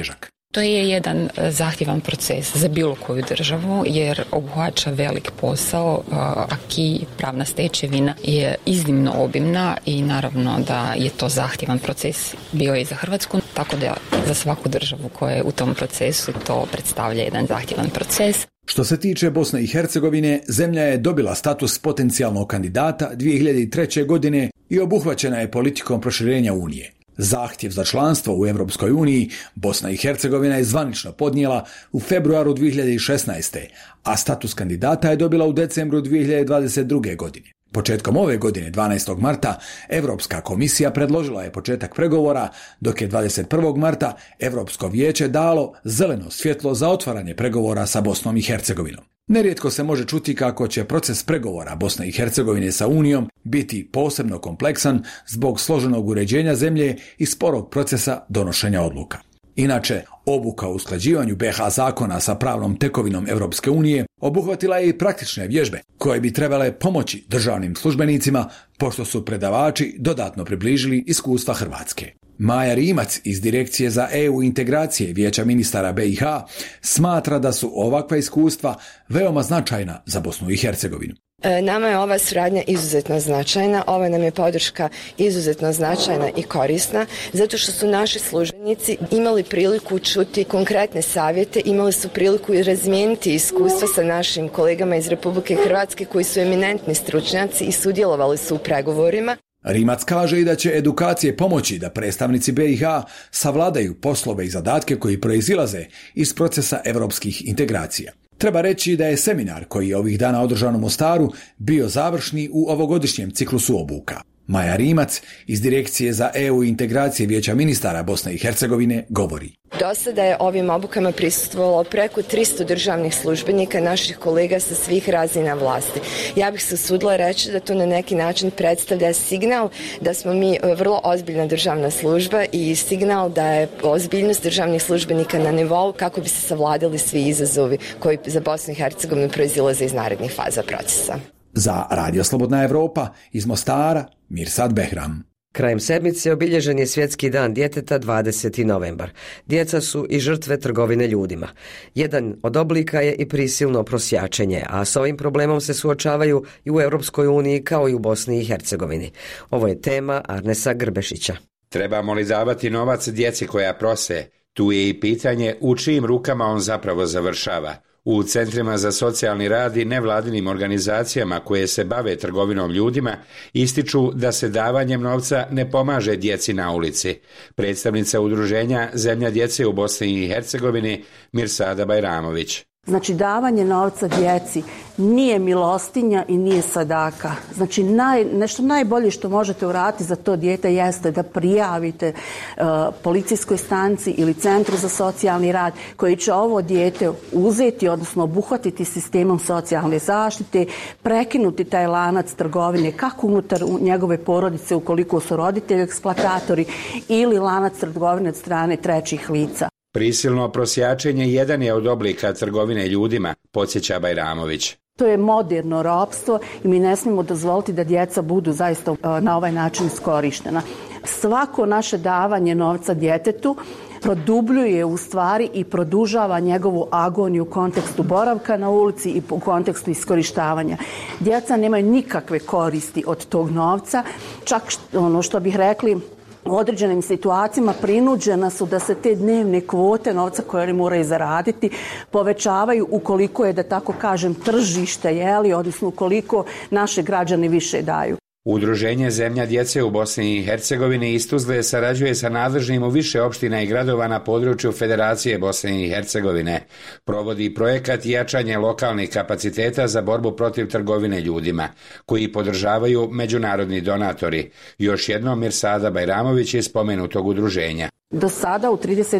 To je jedan zahtjevan proces za bilo koju državu jer obuhvaća velik posao, aki pravna stečevina je iznimno obimna i naravno da je to zahtjevan proces bio i za Hrvatsku, tako da za svaku državu koja je u tom procesu to predstavlja jedan zahtjevan proces. Što se tiče Bosne i Hercegovine, zemlja je dobila status potencijalnog kandidata 2003. godine i obuhvaćena je politikom proširenja Unije. Zahtjev za članstvo u Europskoj uniji Bosna i Hercegovina je zvanično podnijela u februaru 2016. a status kandidata je dobila u decembru 2022. godine. Početkom ove godine, 12. marta, Europska komisija predložila je početak pregovora, dok je 21. marta Europsko vijeće dalo zeleno svjetlo za otvaranje pregovora sa Bosnom i Hercegovinom. Nerijetko se može čuti kako će proces pregovora Bosne i Hercegovine sa Unijom biti posebno kompleksan zbog složenog uređenja zemlje i sporog procesa donošenja odluka. Inače, obuka o usklađivanju BiH zakona sa pravnom tekovinom Europske unije obuhvatila je i praktične vježbe koje bi trebale pomoći državnim službenicima pošto su predavači dodatno približili iskustva Hrvatske. Maja Rimac iz Direkcije za EU integracije Vijeća ministara BiH smatra da su ovakva iskustva veoma značajna za Bosnu i Hercegovinu. Nama je ova suradnja izuzetno značajna, ova nam je podrška izuzetno značajna i korisna, zato što su naši službenici imali priliku čuti konkretne savjete, imali su priliku i razmijeniti iskustva sa našim kolegama iz Republike Hrvatske koji su eminentni stručnjaci i sudjelovali su u pregovorima. Rimac kaže i da će edukacije pomoći da predstavnici BiH savladaju poslove i zadatke koji proizilaze iz procesa europskih integracija. Treba reći da je seminar koji je ovih dana održan u Mostaru bio završni u ovogodišnjem ciklusu obuka. Maja Rimac iz Direkcije za EU integracije Vijeća ministara Bosne i Hercegovine govori. Do sada je ovim obukama prisustvovalo preko 300 državnih službenika, naših kolega sa svih razina vlasti. Ja bih se usudila reći da to na neki način predstavlja signal da smo mi vrlo ozbiljna državna služba i signal da je ozbiljnost državnih službenika na nivou kako bi se savladali svi izazovi koji za Bosnu i Hercegovinu proizilaze iz narednih faza procesa. Za Radio Slobodna Evropa iz Mostara, Mirsad Behram. Krajem sedmice obilježen je Svjetski dan djeteta 20. novembar. Djeca su i žrtve trgovine ljudima. Jedan od oblika je i prisilno prosjačenje, a s ovim problemom se suočavaju i u Europskoj uniji kao i u Bosni i Hercegovini. Ovo je tema Arnesa Grbešića. Trebamo li davati novac djeci koja prose? Tu je i pitanje u čijim rukama on zapravo završava. U centrima za socijalni rad i nevladinim organizacijama koje se bave trgovinom ljudima ističu da se davanjem novca ne pomaže djeci na ulici. Predstavnica udruženja Zemlja djece u Bosni i Hercegovini Mirsada Bajramović. Znači, davanje novca djeci nije milostinja i nije sadaka. Znači, nešto najbolje što možete uraditi za to dijete jeste da prijavite policijskoj stanici ili centru za socijalni rad koji će ovo dijete uzeti, odnosno obuhvatiti sistemom socijalne zaštite, prekinuti taj lanac trgovine kako unutar njegove porodice ukoliko su roditelji eksploatatori ili lanac trgovine od strane trećih lica. Prisilno prosjačenje jedan je od oblika trgovine ljudima, podsjeća Bajramović. To je moderno ropstvo i mi ne smijemo dozvoliti da djeca budu zaista na ovaj način iskorištena. Svako naše davanje novca djetetu produbljuje u stvari i produžava njegovu agoniju u kontekstu boravka na ulici i u kontekstu iskorištavanja. Djeca nemaju nikakve koristi od tog novca, čak ono što bih rekli, u određenim situacijama prinuđena su da se te dnevne kvote novca koje oni moraju zaraditi povećavaju ukoliko je, da tako kažem, tržište, odnosno ukoliko naše građani više daju. Udruženje Zemlja djece u Bosni i Hercegovini iz Tuzle sarađuje sa nadležnim u više opština i gradova na području Federacije Bosne i Hercegovine. Provodi projekat jačanje lokalnih kapaciteta za borbu protiv trgovine ljudima, koji podržavaju međunarodni donatori. Još jednom Mirsada Bajramović iz spomenutog udruženja. Do sada u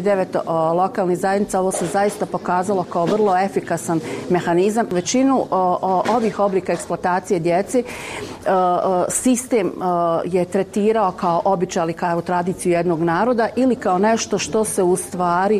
39 lokalnih zajednica ovo se zaista pokazalo kao vrlo efikasan mehanizam. Većinu ovih oblika eksploatacije djece sistem je tretirao kao običaj ili kao tradiciju jednog naroda ili kao nešto što se u stvari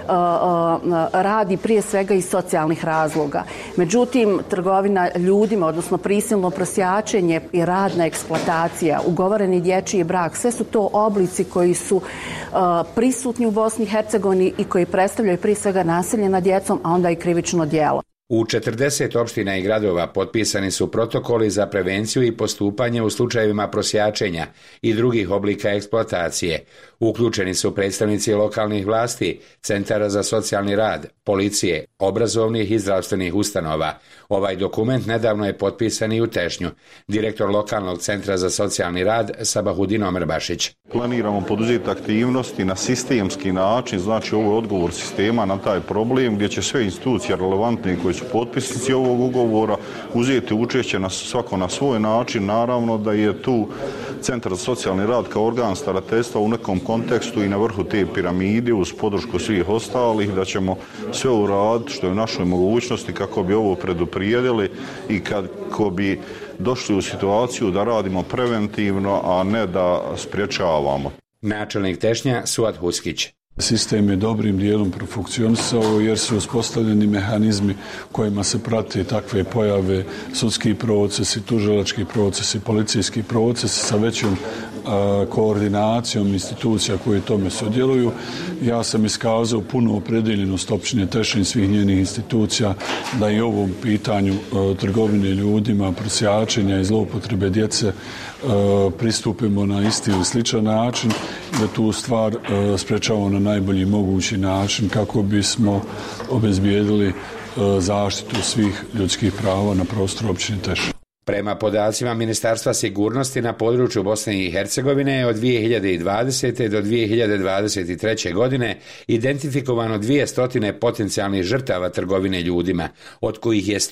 radi prije svega iz socijalnih razloga. Međutim, trgovina ljudima, odnosno prisilno prosjačenje i radna eksploatacija, ugovoreni dječji brak, sve su to oblici koji su prisutni u Bosni i Hercegovini i koji predstavljaju prije svega nasilje nad djecom, a onda i krivično djelo. U 40 opština i gradova potpisani su protokoli za prevenciju i postupanje u slučajevima prosjačenja i drugih oblika eksploatacije. Uključeni su predstavnici lokalnih vlasti, centara za socijalni rad, policije, obrazovnih i zdravstvenih ustanova. Ovaj dokument nedavno je potpisan i u Tešnju. Direktor lokalnog centra za socijalni rad Sabahudin Omerbašić. Planiramo poduzeti aktivnosti na sistemski način, znači ovo je odgovor sistema na taj problem gdje će sve institucije relevantne koji su potpisnici ovog ugovora uzeti učešće svako na svoj način. Naravno da je tu Centar za socijalni rad kao organ starateljstva u nekom kontekstu i na vrhu te piramide uz podršku svih ostalih, da ćemo sve uraditi što je u našoj mogućnosti kako bi ovo preduprijedili i kako bi došli u situaciju da radimo preventivno, a ne da sprječavamo. Načelnik Tešnja Suad Huskić. Sistem je dobrim dijelom profunkcionisao jer su uspostavljeni mehanizmi kojima se prate takve pojave, sudski procesi, tužilački procesi, policijski procesi sa većom koordinacijom institucija koje tome sudjeluju. Ja sam iskazao punu opredeljenost općine Tešnje i svih njenih institucija da i ovom pitanju trgovine ljudima, prosjačenja i zloupotrebe djece pristupimo na isti ili sličan način, da tu stvar sprečavamo na najbolji mogući način kako bismo obezbijedili zaštitu svih ljudskih prava na prostoru općine Tešnje. Prema podacima Ministarstva sigurnosti na području Bosne i Hercegovine od 2020. do 2023. godine identifikovano 200 potencijalnih žrtava trgovine ljudima, od kojih je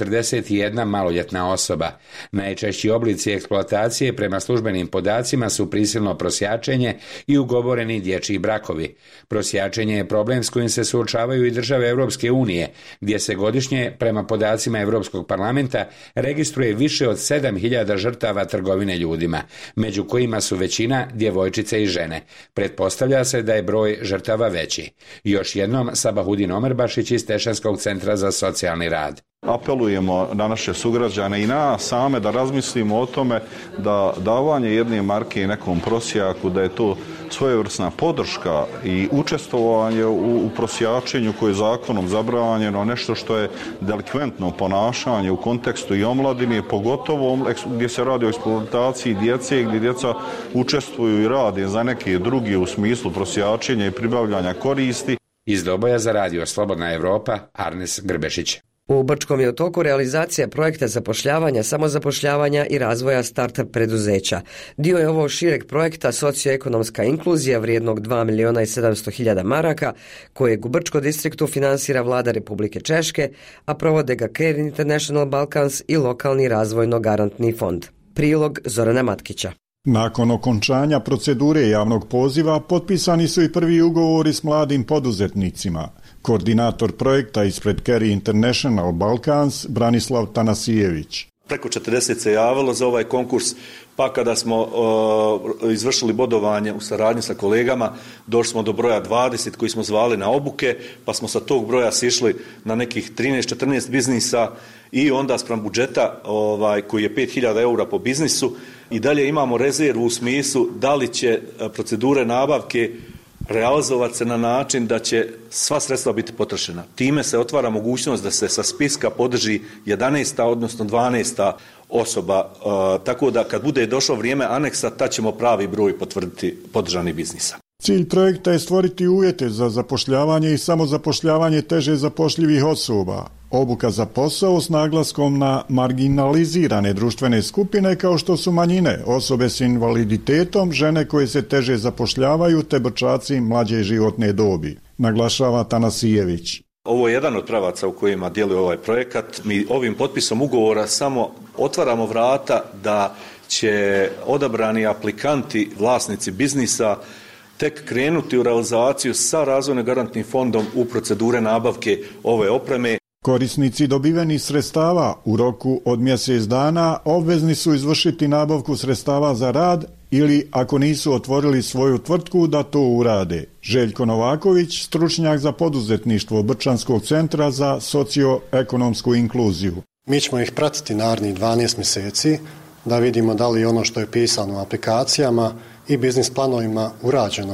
141 maloljetna osoba. Najčešći oblici eksploatacije prema službenim podacima su prisilno prosjačenje i ugovoreni dječji brakovi. Prosjačenje je problem s kojim se suočavaju i države Europske unije, gdje se godišnje, prema podacima Europskog parlamenta, registruje više od 7.000 žrtava trgovine ljudima, među kojima su većina djevojčice i žene. Pretpostavlja se da je broj žrtava veći. Još jednom Sabahudin Omerbašić iz Tešanskog centra za socijalni rad. Apelujemo na naše sugrađane i na same da razmislimo o tome da davanje jedne marke nekom prosjaku, da je to svojevrsna podrška i učestvovanje u prosjačenju koje je zakonom zabranjeno, nešto što je delikventno ponašanje u kontekstu i omladine, pogotovo gdje se radi o eksploataciji djece, gdje djeca učestvuju i rade za neke druge u smislu prosjačenja i pribavljanja koristi. Iz Doboja za radio Slobodna Evropa, Arnes Grbešić. U Brčkom je u toku realizacija projekta zapošljavanja, samozapošljavanja i razvoja start-up preduzeća. Dio je ovo šireg projekta socioekonomska inkluzija vrijednog 2.700.000 maraka, kojeg u Brčko distriktu finansira vlada Republike Češke, a provode ga Care International Balkans i lokalni razvojno-garantni fond. Prilog Zorana Matkića. Nakon okončanja procedure javnog poziva potpisani su i prvi ugovori s mladim poduzetnicima. Koordinator projekta ispred Care International Balkans Branislav Tanasijević. Preko 40 se javilo za ovaj konkurs, pa kada smo izvršili bodovanje u saradnji sa kolegama, došli smo do broja 20 koji smo zvali na obuke, pa smo sa tog broja sišli na nekih 13-14 biznisa i onda spram budžeta koji je 5.000 eura po biznisu i dalje imamo rezervu u smislu da li će procedure nabavke realizovati se na način da će sva sredstva biti potrošena. Time se otvara mogućnost da se sa spiska podrži 11. odnosno 12. osoba, tako da kad bude došlo vrijeme aneksa, tad ćemo pravi broj potvrditi podržanih biznisa. Cilj projekta je stvoriti uvjete za zapošljavanje i samozapošljavanje teže zapošljivih osoba. Obuka za posao s naglaskom na marginalizirane društvene skupine kao što su manjine, osobe s invaliditetom, žene koje se teže zapošljavaju te brčaci mlađe životne dobi, naglašava Tanasijević. Ovo je jedan od pravaca u kojima djeluje ovaj projekat. Mi ovim potpisom ugovora samo otvaramo vrata da će odabrani aplikanti, vlasnici biznisa tek krenuti u realizaciju sa razvojno-garantnim fondom u procedure nabavke ove opreme. Korisnici dobivenih sredstava u roku od mjesec dana obvezni su izvršiti nabavku sredstava za rad ili ako nisu otvorili svoju tvrtku da to urade. Željko Novaković, stručnjak za poduzetništvo Brčanskog centra za socioekonomsku inkluziju. Mi ćemo ih pratiti narednih 12 mjeseci da vidimo da li ono što je pisano u aplikacijama i biznis planovima urađeno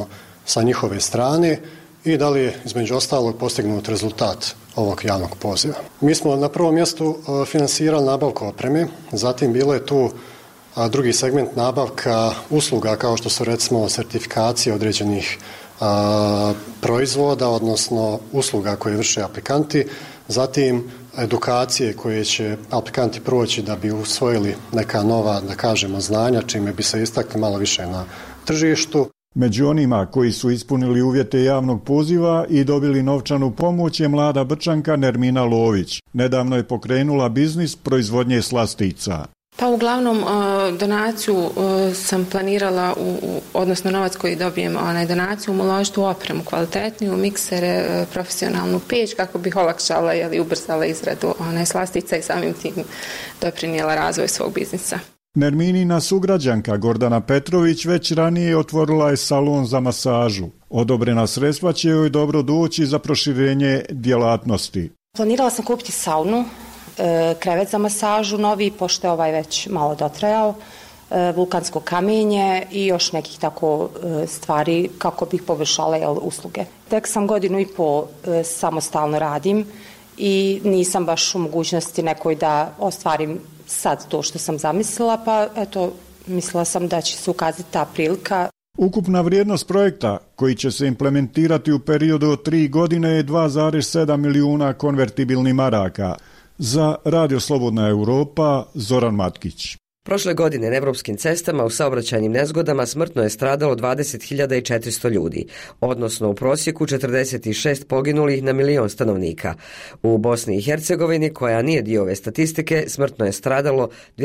sa njihove strane i da li je između ostalog postignut rezultat ovog javnog poziva. Mi smo na prvom mjestu finansirali nabavku opreme, zatim bilo je tu drugi segment nabavka usluga kao što su recimo sertifikacije određenih proizvoda, odnosno usluga koje vrše aplikanti, zatim edukacije koje će aplikanti proći da bi usvojili neka nova, da kažemo, znanja, čime bi se istakli malo više na tržištu. Među onima koji su ispunili uvjete javnog poziva i dobili novčanu pomoć je mlada Brčanka Nermina Lović. Nedavno je pokrenula biznis proizvodnje slastica. Pa uglavnom donaciju sam planirala, odnosno novac koji dobijem donaciju, uložiti u opremu kvalitetniju, miksere, profesionalnu peć kako bih olakšala ili ubrzala izradu slastica i samim tim doprinijela razvoj svog biznisa. Nerminina sugrađanka Gordana Petrović već ranije otvorila je salon za masažu. Odobrena sredstva će joj dobro doći za proširenje djelatnosti. Planirala sam kupiti saunu, krevet za masažu novi, pošto je ovaj već malo dotrajao, vulkansko kamenje i još nekih tako stvari kako bih poboljšala usluge. Tek sam 1.5 godina samostalno radim i nisam baš u mogućnosti nekoj da ostvarim sad to što sam zamislila, pa eto, mislila sam da će se ukazati ta prilika. Ukupna vrijednost projekta, koji će se implementirati u periodu od 3 godine, je 2,7 milijuna konvertibilnih maraka. Za Radio Slobodna Europa, Zoran Matkić. Prošle godine na evropskim cestama u saobraćajnim nezgodama smrtno je stradalo 20.400 ljudi, odnosno u prosjeku 46 poginulih na milion stanovnika. U Bosni i Hercegovini, koja nije dio ove statistike, smrtno je stradalo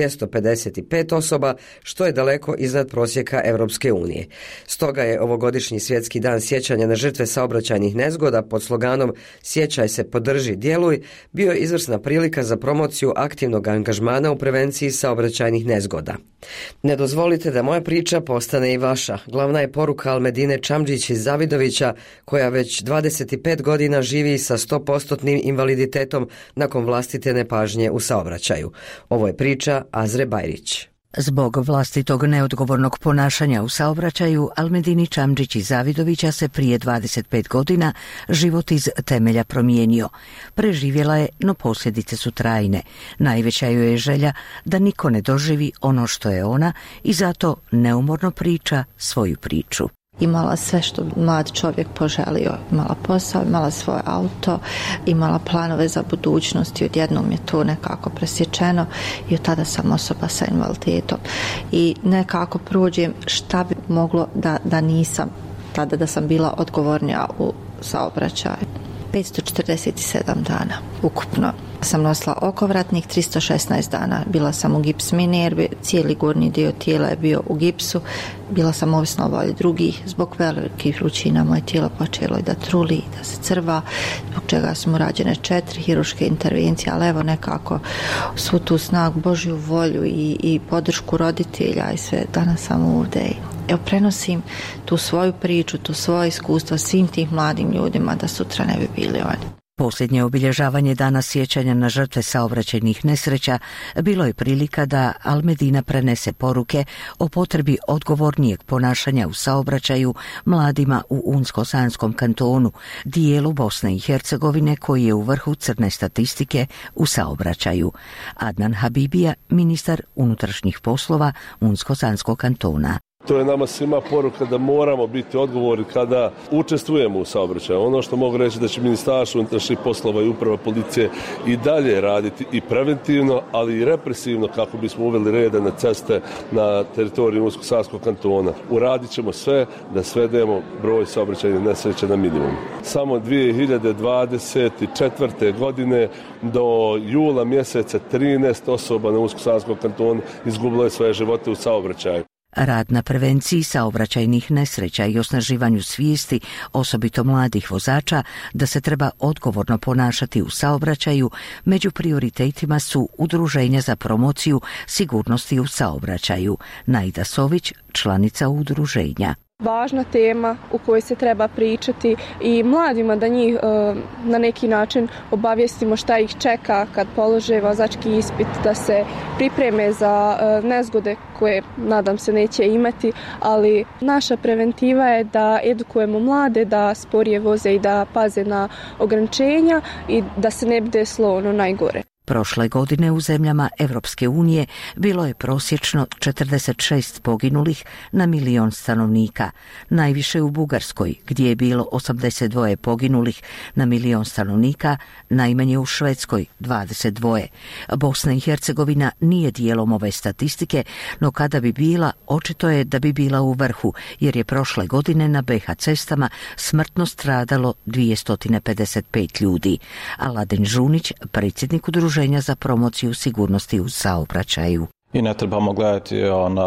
255 osoba, što je daleko iznad prosjeka Evropske unije. Stoga je ovogodišnji svjetski dan sjećanja na žrtve saobraćajnih nezgoda pod sloganom "Sjećaj se, podrži, djeluj" bio izvrsna prilika za promociju aktivnog angažmana u prevenciji saobraćajnih nezgoda. Ne dozvolite da moja priča postane i vaša. Glavna je poruka Almedine Čamdžić iz Zavidovića, koja već 25 godina živi sa 100% invaliditetom nakon vlastite nepažnje u saobraćaju. Ovo je priča Azre Bajrić. Zbog vlastitog neodgovornog ponašanja u saobraćaju, Almedini Čamdžić iz Zavidovića se prije 25 godina život iz temelja promijenio. Preživjela je, no posljedice su trajne. Najveća joj je želja da niko ne doživi ono što je ona i zato neumorno priča svoju priču. Imala sve što mlad čovjek poželio. Imala posao, imala svoje auto, imala planove za budućnost i odjednom je to nekako presječeno i od tada sam osoba sa invaliditetom. I nekako prođem šta bi moglo da nisam, tada da sam bila odgovornija u saobraćaju. 547 dana ukupno. Sam nosila okovratnik 316 dana. Bila sam u gips mini jer cijeli gornji dio tijela je bio u gipsu. Bila sam ovisna o volji drugih. Zbog velikih vrućina moje tijelo počelo i da truli, da se crva, zbog čega su urađene 4 hirurške intervencije, ali evo nekako svu tu snagu, Božju volju i podršku roditelja i sve, danas sam ovdje. Evo, prenosim tu svoju priču, tu svoje iskustvo svim tim mladim ljudima da sutra ne bi bili oni. Posljednje obilježavanje dana sjećanja na žrtve saobraćajnih nesreća bilo je prilika da Almedina prenese poruke o potrebi odgovornijeg ponašanja u saobraćaju mladima u Unsko-Sanskom kantonu, dijelu Bosne i Hercegovine koji je u vrhu crne statistike u saobraćaju. Adnan Habibija, ministar unutrašnjih poslova Unsko-Sanskog kantona. To je nama svima poruka da moramo biti odgovorni kada učestvujemo u saobraćaju. Ono što mogu reći da će Ministarstvo unutrašnjih poslova i uprava policije i dalje raditi i preventivno, ali i represivno kako bismo uveli reda na ceste na teritoriju Unsko-Sanskog kantona. Uradit ćemo sve da svedemo broj saobraćajnih nesreća na minimum. Samo 2024. godine do jula mjeseca 13 osoba na Unsko-Sanskom kantonu izgubilo je svoje živote u saobraćaju. Rad na prevenciji saobraćajnih nesreća i osnaživanju svijesti, osobito mladih vozača, da se treba odgovorno ponašati u saobraćaju, među prioritetima su udruženja za promociju sigurnosti u saobraćaju. Najda Sović, članica udruženja. Važna tema u kojoj se treba pričati i mladima da njih na neki način obavijestimo šta ih čeka kad polože vozački ispit, da se pripreme za nezgode koje nadam se neće imati, ali naša preventiva je da edukujemo mlade da sporije voze i da paze na ograničenja i da se ne bi desilo ono najgore. Prošle godine u zemljama Evropske unije bilo je prosječno 46 poginulih na milion stanovnika. Najviše u Bugarskoj, gdje je bilo 82 poginulih na milion stanovnika, najmanje u Švedskoj 22. Bosna i Hercegovina nije dijelom ove statistike, no kada bi bila, očito je da bi bila u vrhu, jer je prošle godine na BiH cestama smrtno stradalo 255 ljudi. Aladin Žunić, predsjednik Udruženja za promociju sigurnosti u saobraćaju. I ne trebamo gledati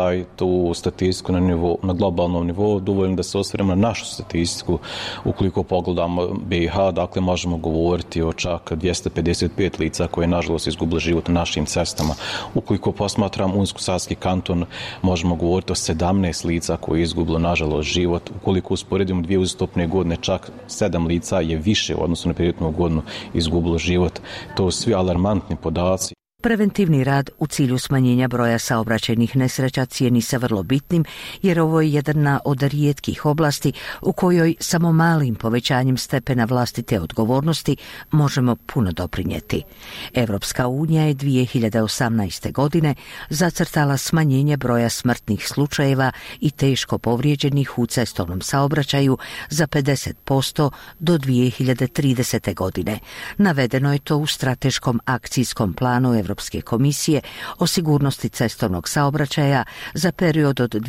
tu statistiku na globalnom nivou, dovoljno da se osvrnemo na našu statistiku. Ukoliko pogledamo BiH, dakle možemo govoriti o čak 255 lica koje nažalost izgubili život na našim cestama. Ukoliko posmatram Unsko-Sanski kanton, možemo govoriti o 17 lica koji je izgubilo nažalost život. Ukoliko usporedimo 2 uzastopne godine, čak 7 lica je više u odnosu na prethodnu godinu izgubilo život. To su svi alarmantni podaci. Preventivni rad u cilju smanjenja broja saobraćajnih nesreća cijeni se vrlo bitnim, jer ovo je jedna od rijetkih oblasti u kojoj samo malim povećanjem stepena vlastite odgovornosti možemo puno doprinijeti. Evropska unija je 2018. godine zacrtala smanjenje broja smrtnih slučajeva i teško povrijeđenih u cestovnom saobraćaju za 50% do 2030. godine. Navedeno je to u strateškom akcijskom planu Europske komisije o sigurnosti cestovnog saobraćaja za period od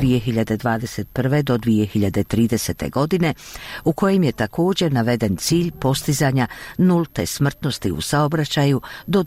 2021. do 2030. godine, u kojem je također naveden cilj postizanja nulte smrtnosti u saobraćaju do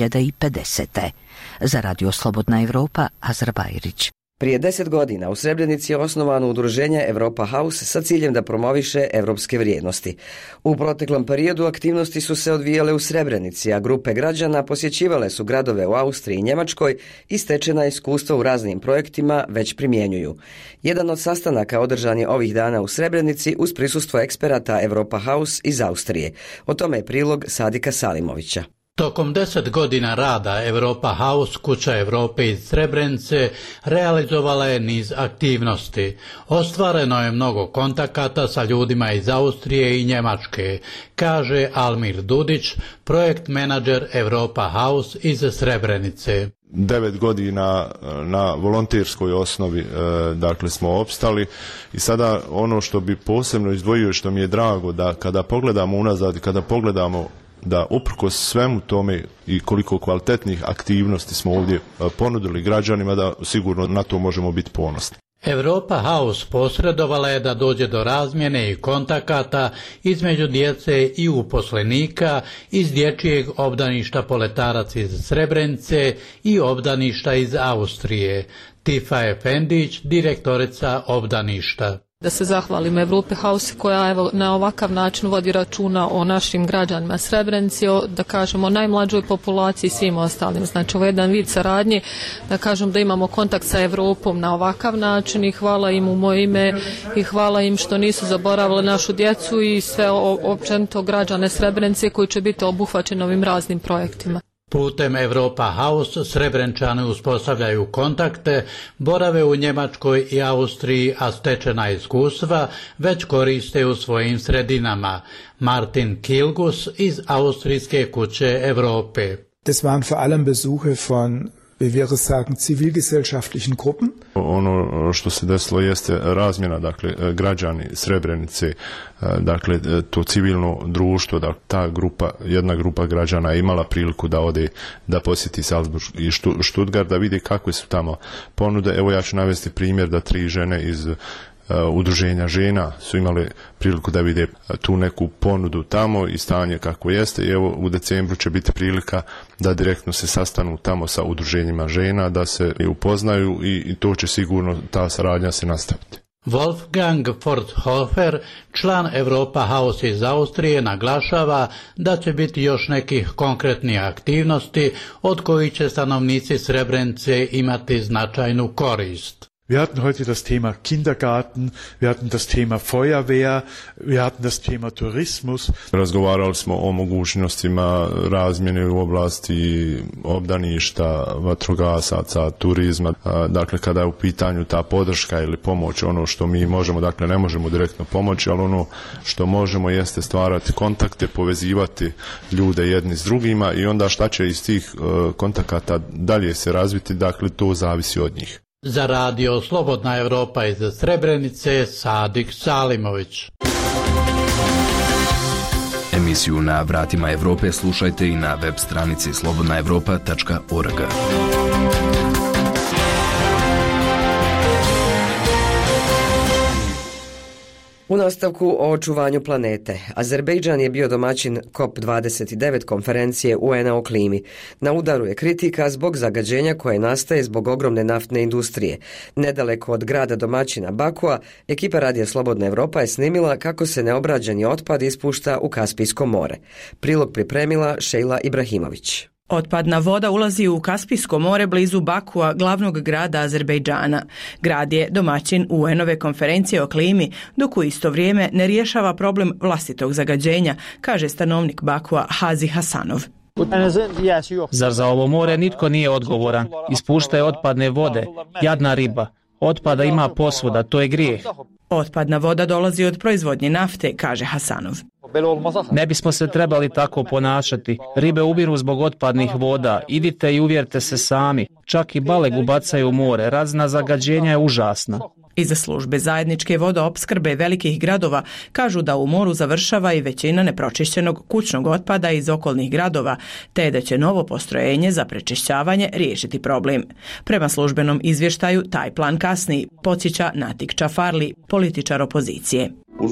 2050. Za Radio Slobodna Evropa, Azra Bajrić. Prije 10 godina u Srebrenici je osnovano udruženje Europa House sa ciljem da promoviše evropske vrijednosti. U proteklom periodu aktivnosti su se odvijale u Srebrenici, a grupe građana posjećivale su gradove u Austriji i Njemačkoj i stečena iskustva u raznim projektima već primjenjuju. Jedan od sastanaka održan je ovih dana u Srebrenici uz prisustvo eksperata Europa House iz Austrije. O tome je prilog Sadika Salimovića. Tokom 10 godina rada Europa House, Kuća Europe iz Srebrenice, realizovala je niz aktivnosti. Ostvareno je mnogo kontakata sa ljudima iz Austrije i Njemačke, kaže Almir Dudić, projekt menadžer Europa House iz Srebrenice. 9 godina na volonterskoj osnovi dakle smo opstali i sada ono što bi posebno izdvojio, što mi je drago, da kada pogledamo unazad i kada pogledamo da uprkos svemu tome i koliko kvalitetnih aktivnosti smo ovdje ponudili građanima, da sigurno na to možemo biti ponosni. Europa House posredovala je da dođe do razmjene i kontakata između djece i uposlenika iz dječjeg obdaništa Poletarac iz Srebrenice i obdaništa iz Austrije. Tifa Efendić, direktorica obdaništa. Da se zahvalim Europe House koja na ovakav način vodi računa o našim građanima Srebrenici, da kažemo najmlađoj populaciji i svim ostalim. Znači ovo je jedan vid saradnje, da kažem da imamo kontakt sa Europom na ovakav način i hvala im u moje ime i hvala im što nisu zaboravili našu djecu i sve općenito građane Srebrenice koji će biti obuhvaćeni ovim raznim projektima. Putem Europa House Srebrenčani uspostavljaju kontakte, borave u Njemačkoj i Austriji, a stečena iskustva već koriste u svojim sredinama. Martin Kilgus iz Austrijske kuće Europe. Das waren vor allem Besuche von, wie wir es sagen, zivilgesellschaftlichen Gruppen. Ono što se desilo jeste razmjena, dakle, građani Srebrenice, dakle, to civilno društvo, da ta grupa, jedna grupa građana je imala priliku da ode, da posjeti Salzburg i Stuttgart, da vidi kakve su tamo ponude. Evo ja ću navesti primjer da 3 žene iz udruženja žena su imale priliku da vide tu neku ponudu tamo i stanje kako jeste i evo u decembru će biti prilika da direktno se sastanu tamo sa udruženjima žena, da se upoznaju i to će sigurno ta saradnja se nastaviti. Wolfgang Forthofer, član Europa House iz Austrije, naglašava da će biti još nekih konkretnih aktivnosti od kojih će stanovnici Srebrenice imati značajnu korist. Wir hatten heute das Thema Kindergarten, wir hatten das Tema Feuerwehr, wir hatten das Tema Tourismus. Razgovarali smo o mogućnostima razmjene u oblasti obdaništa, vatrogasaca, turizma. Dakle, kada je u pitanju ta podrška ili pomoć, ono što mi možemo, dakle ne možemo direktno pomoći, ali ono što možemo jeste stvarati kontakte, povezivati ljude jedni s drugima i onda šta će iz tih kontakata dalje se razviti, dakle to zavisi od njih. Za radio Slobodna Evropa iz Srebrenice, Sadik Salimović. Emisiju Na vratima Evrope slušajte i na web stranici slobodnaevropa.org. U nastavku o očuvanju planete. Azerbejdžan je bio domaćin COP29 konferencije UN-a o klimi. Na udaru je kritika zbog zagađenja koje nastaje zbog ogromne naftne industrije. Nedaleko od grada domaćina Bakua, ekipa Radija Slobodna Evropa je snimila kako se neobrađeni otpad ispušta u Kaspijsko more. Prilog pripremila Šejla Ibrahimović. Otpadna voda ulazi u Kaspijsko more blizu Bakua, glavnog grada Azerbejdžana. Grad je domaćin UN-ove konferencije o klimi, dok u isto vrijeme ne rješava problem vlastitog zagađenja, kaže stanovnik Bakua Hazi Hasanov. Zar za ovo more nitko nije odgovoran? Ispuštaje otpadne vode, jadna riba. Otpada ima posvuda, to je grijeh. Otpadna voda dolazi od proizvodnje nafte, kaže Hasanov. Ne bismo se trebali tako ponašati. Ribe umiru zbog otpadnih voda. Idite i uvjerite se sami. Čak i balegu bacaju u more. Razina zagađenja je užasna. Iza službe zajedničke vodoopskrbe velikih gradova kažu da u moru završava i većina nepročišćenog kućnog otpada iz okolnih gradova, te da će novo postrojenje za prečišćavanje riješiti problem. Prema službenom izvještaju taj plan kasni, podsjeća Natik Čafarli, političar opozicije.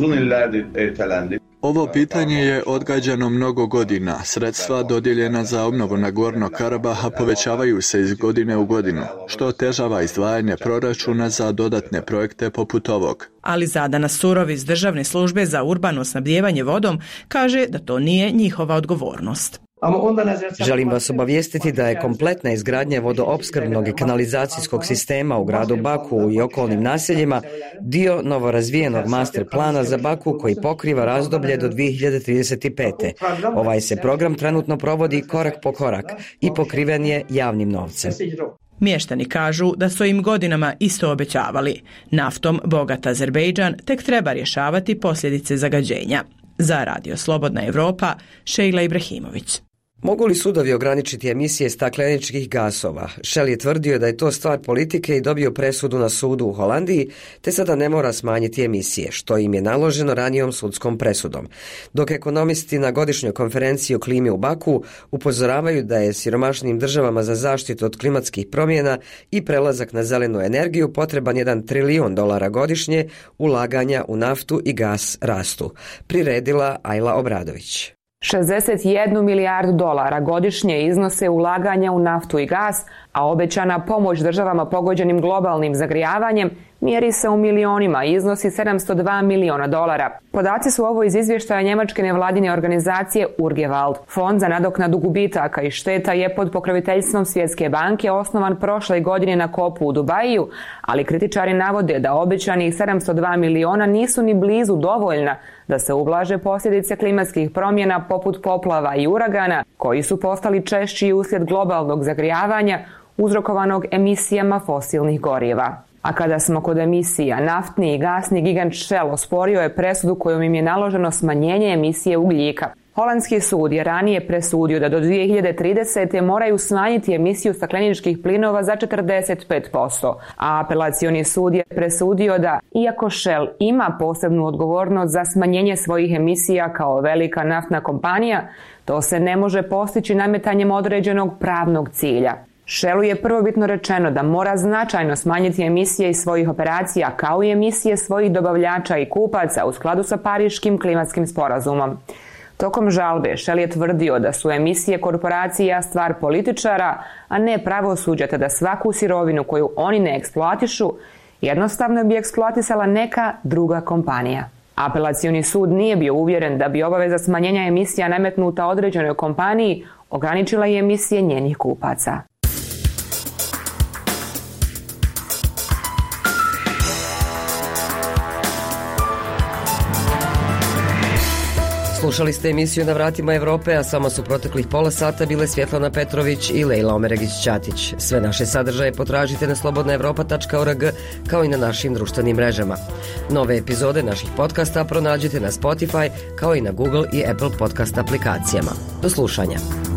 Ovo pitanje je odgađano mnogo godina. Sredstva dodijeljena za obnovu Nagornog Karabaha povećavaju se iz godine u godinu, što otežava izdvajanje proračuna za dodatne projekte poput ovog. Ali Zadana Surov iz Državne službe za urbano snabdijevanje vodom kaže da to nije njihova odgovornost. Želim vas obavijestiti da je kompletna izgradnja vodoopskrbnog i kanalizacijskog sistema u gradu Baku i okolnim naseljima dio novorazvijenog master plana za Baku koji pokriva razdoblje do 2035. Ovaj se program trenutno provodi korak po korak i pokriven je javnim novcem. Mještani kažu da su im godinama isto obećavali. Naftom bogat Azerbejdžan tek treba rješavati posljedice zagađenja. Za Radio Slobodna Evropa, Šejla Ibrahimović. Mogu li sudovi ograničiti emisije stakleničkih gasova? Shell je tvrdio da je to stvar politike i dobio presudu na sudu u Holandiji, te sada ne mora smanjiti emisije, što im je naloženo ranijom sudskom presudom. Dok ekonomisti na godišnjoj konferenciji o klimi u Baku upozoravaju da je siromašnim državama za zaštitu od klimatskih promjena i prelazak na zelenu energiju potreban $1 trilion godišnje, ulaganja u naftu i gas rastu. Priredila Ajla Obradović. 61 milijardu dolara godišnje iznose ulaganja u naftu i gas, a obećana pomoć državama pogođenim globalnim zagrijavanjem mjeri se u milionima i iznosi $702 miliona. Podaci su ovo iz izvještaja njemačke nevladine organizacije Urgewald. Fond za nadoknadu gubitaka i šteta je pod pokroviteljstvom Svjetske banke osnovan prošle godine na kopu u Dubaju, ali kritičari navode da obećanih $702 miliona nisu ni blizu dovoljna da se ublaže posljedice klimatskih promjena poput poplava i uragana, koji su postali češći uslijed globalnog zagrijavanja uzrokovanog emisijama fosilnih goriva. A kada smo kod emisija, naftni i gasni gigant Shell osporio je presudu kojom im je naloženo smanjenje emisije ugljika. Holandski sud je ranije presudio da do 2030. moraju smanjiti emisiju stakleničkih plinova za 45%, a apelacioni sud je presudio da, iako Shell ima posebnu odgovornost za smanjenje svojih emisija kao velika naftna kompanija, to se ne može postići nametanjem određenog pravnog cilja. Shellu je prvobitno rečeno da mora značajno smanjiti emisije iz svojih operacija kao i emisije svojih dobavljača i kupaca u skladu sa Pariškim klimatskim sporazumom. Tokom žalbe Shell je tvrdio da su emisije korporacija stvar političara, a ne pravosuđa, te da svaku sirovinu koju oni ne eksploatišu jednostavno bi eksploatisala neka druga kompanija. Apelacioni sud nije bio uvjeren da bi obaveza smanjenja emisija nametnuta određenoj kompaniji ograničila i emisije njenih kupaca. Slušali ste emisiju Na vratima Evrope, a samo su proteklih pola sata bile Svjetlana Petrović i Lejla Omeregić-Ćatić. Sve naše sadržaje potražite na slobodnaevropa.org kao i na našim društvenim mrežama. Nove epizode naših podcasta pronađite na Spotify kao i na Google i Apple podcast aplikacijama. Do slušanja.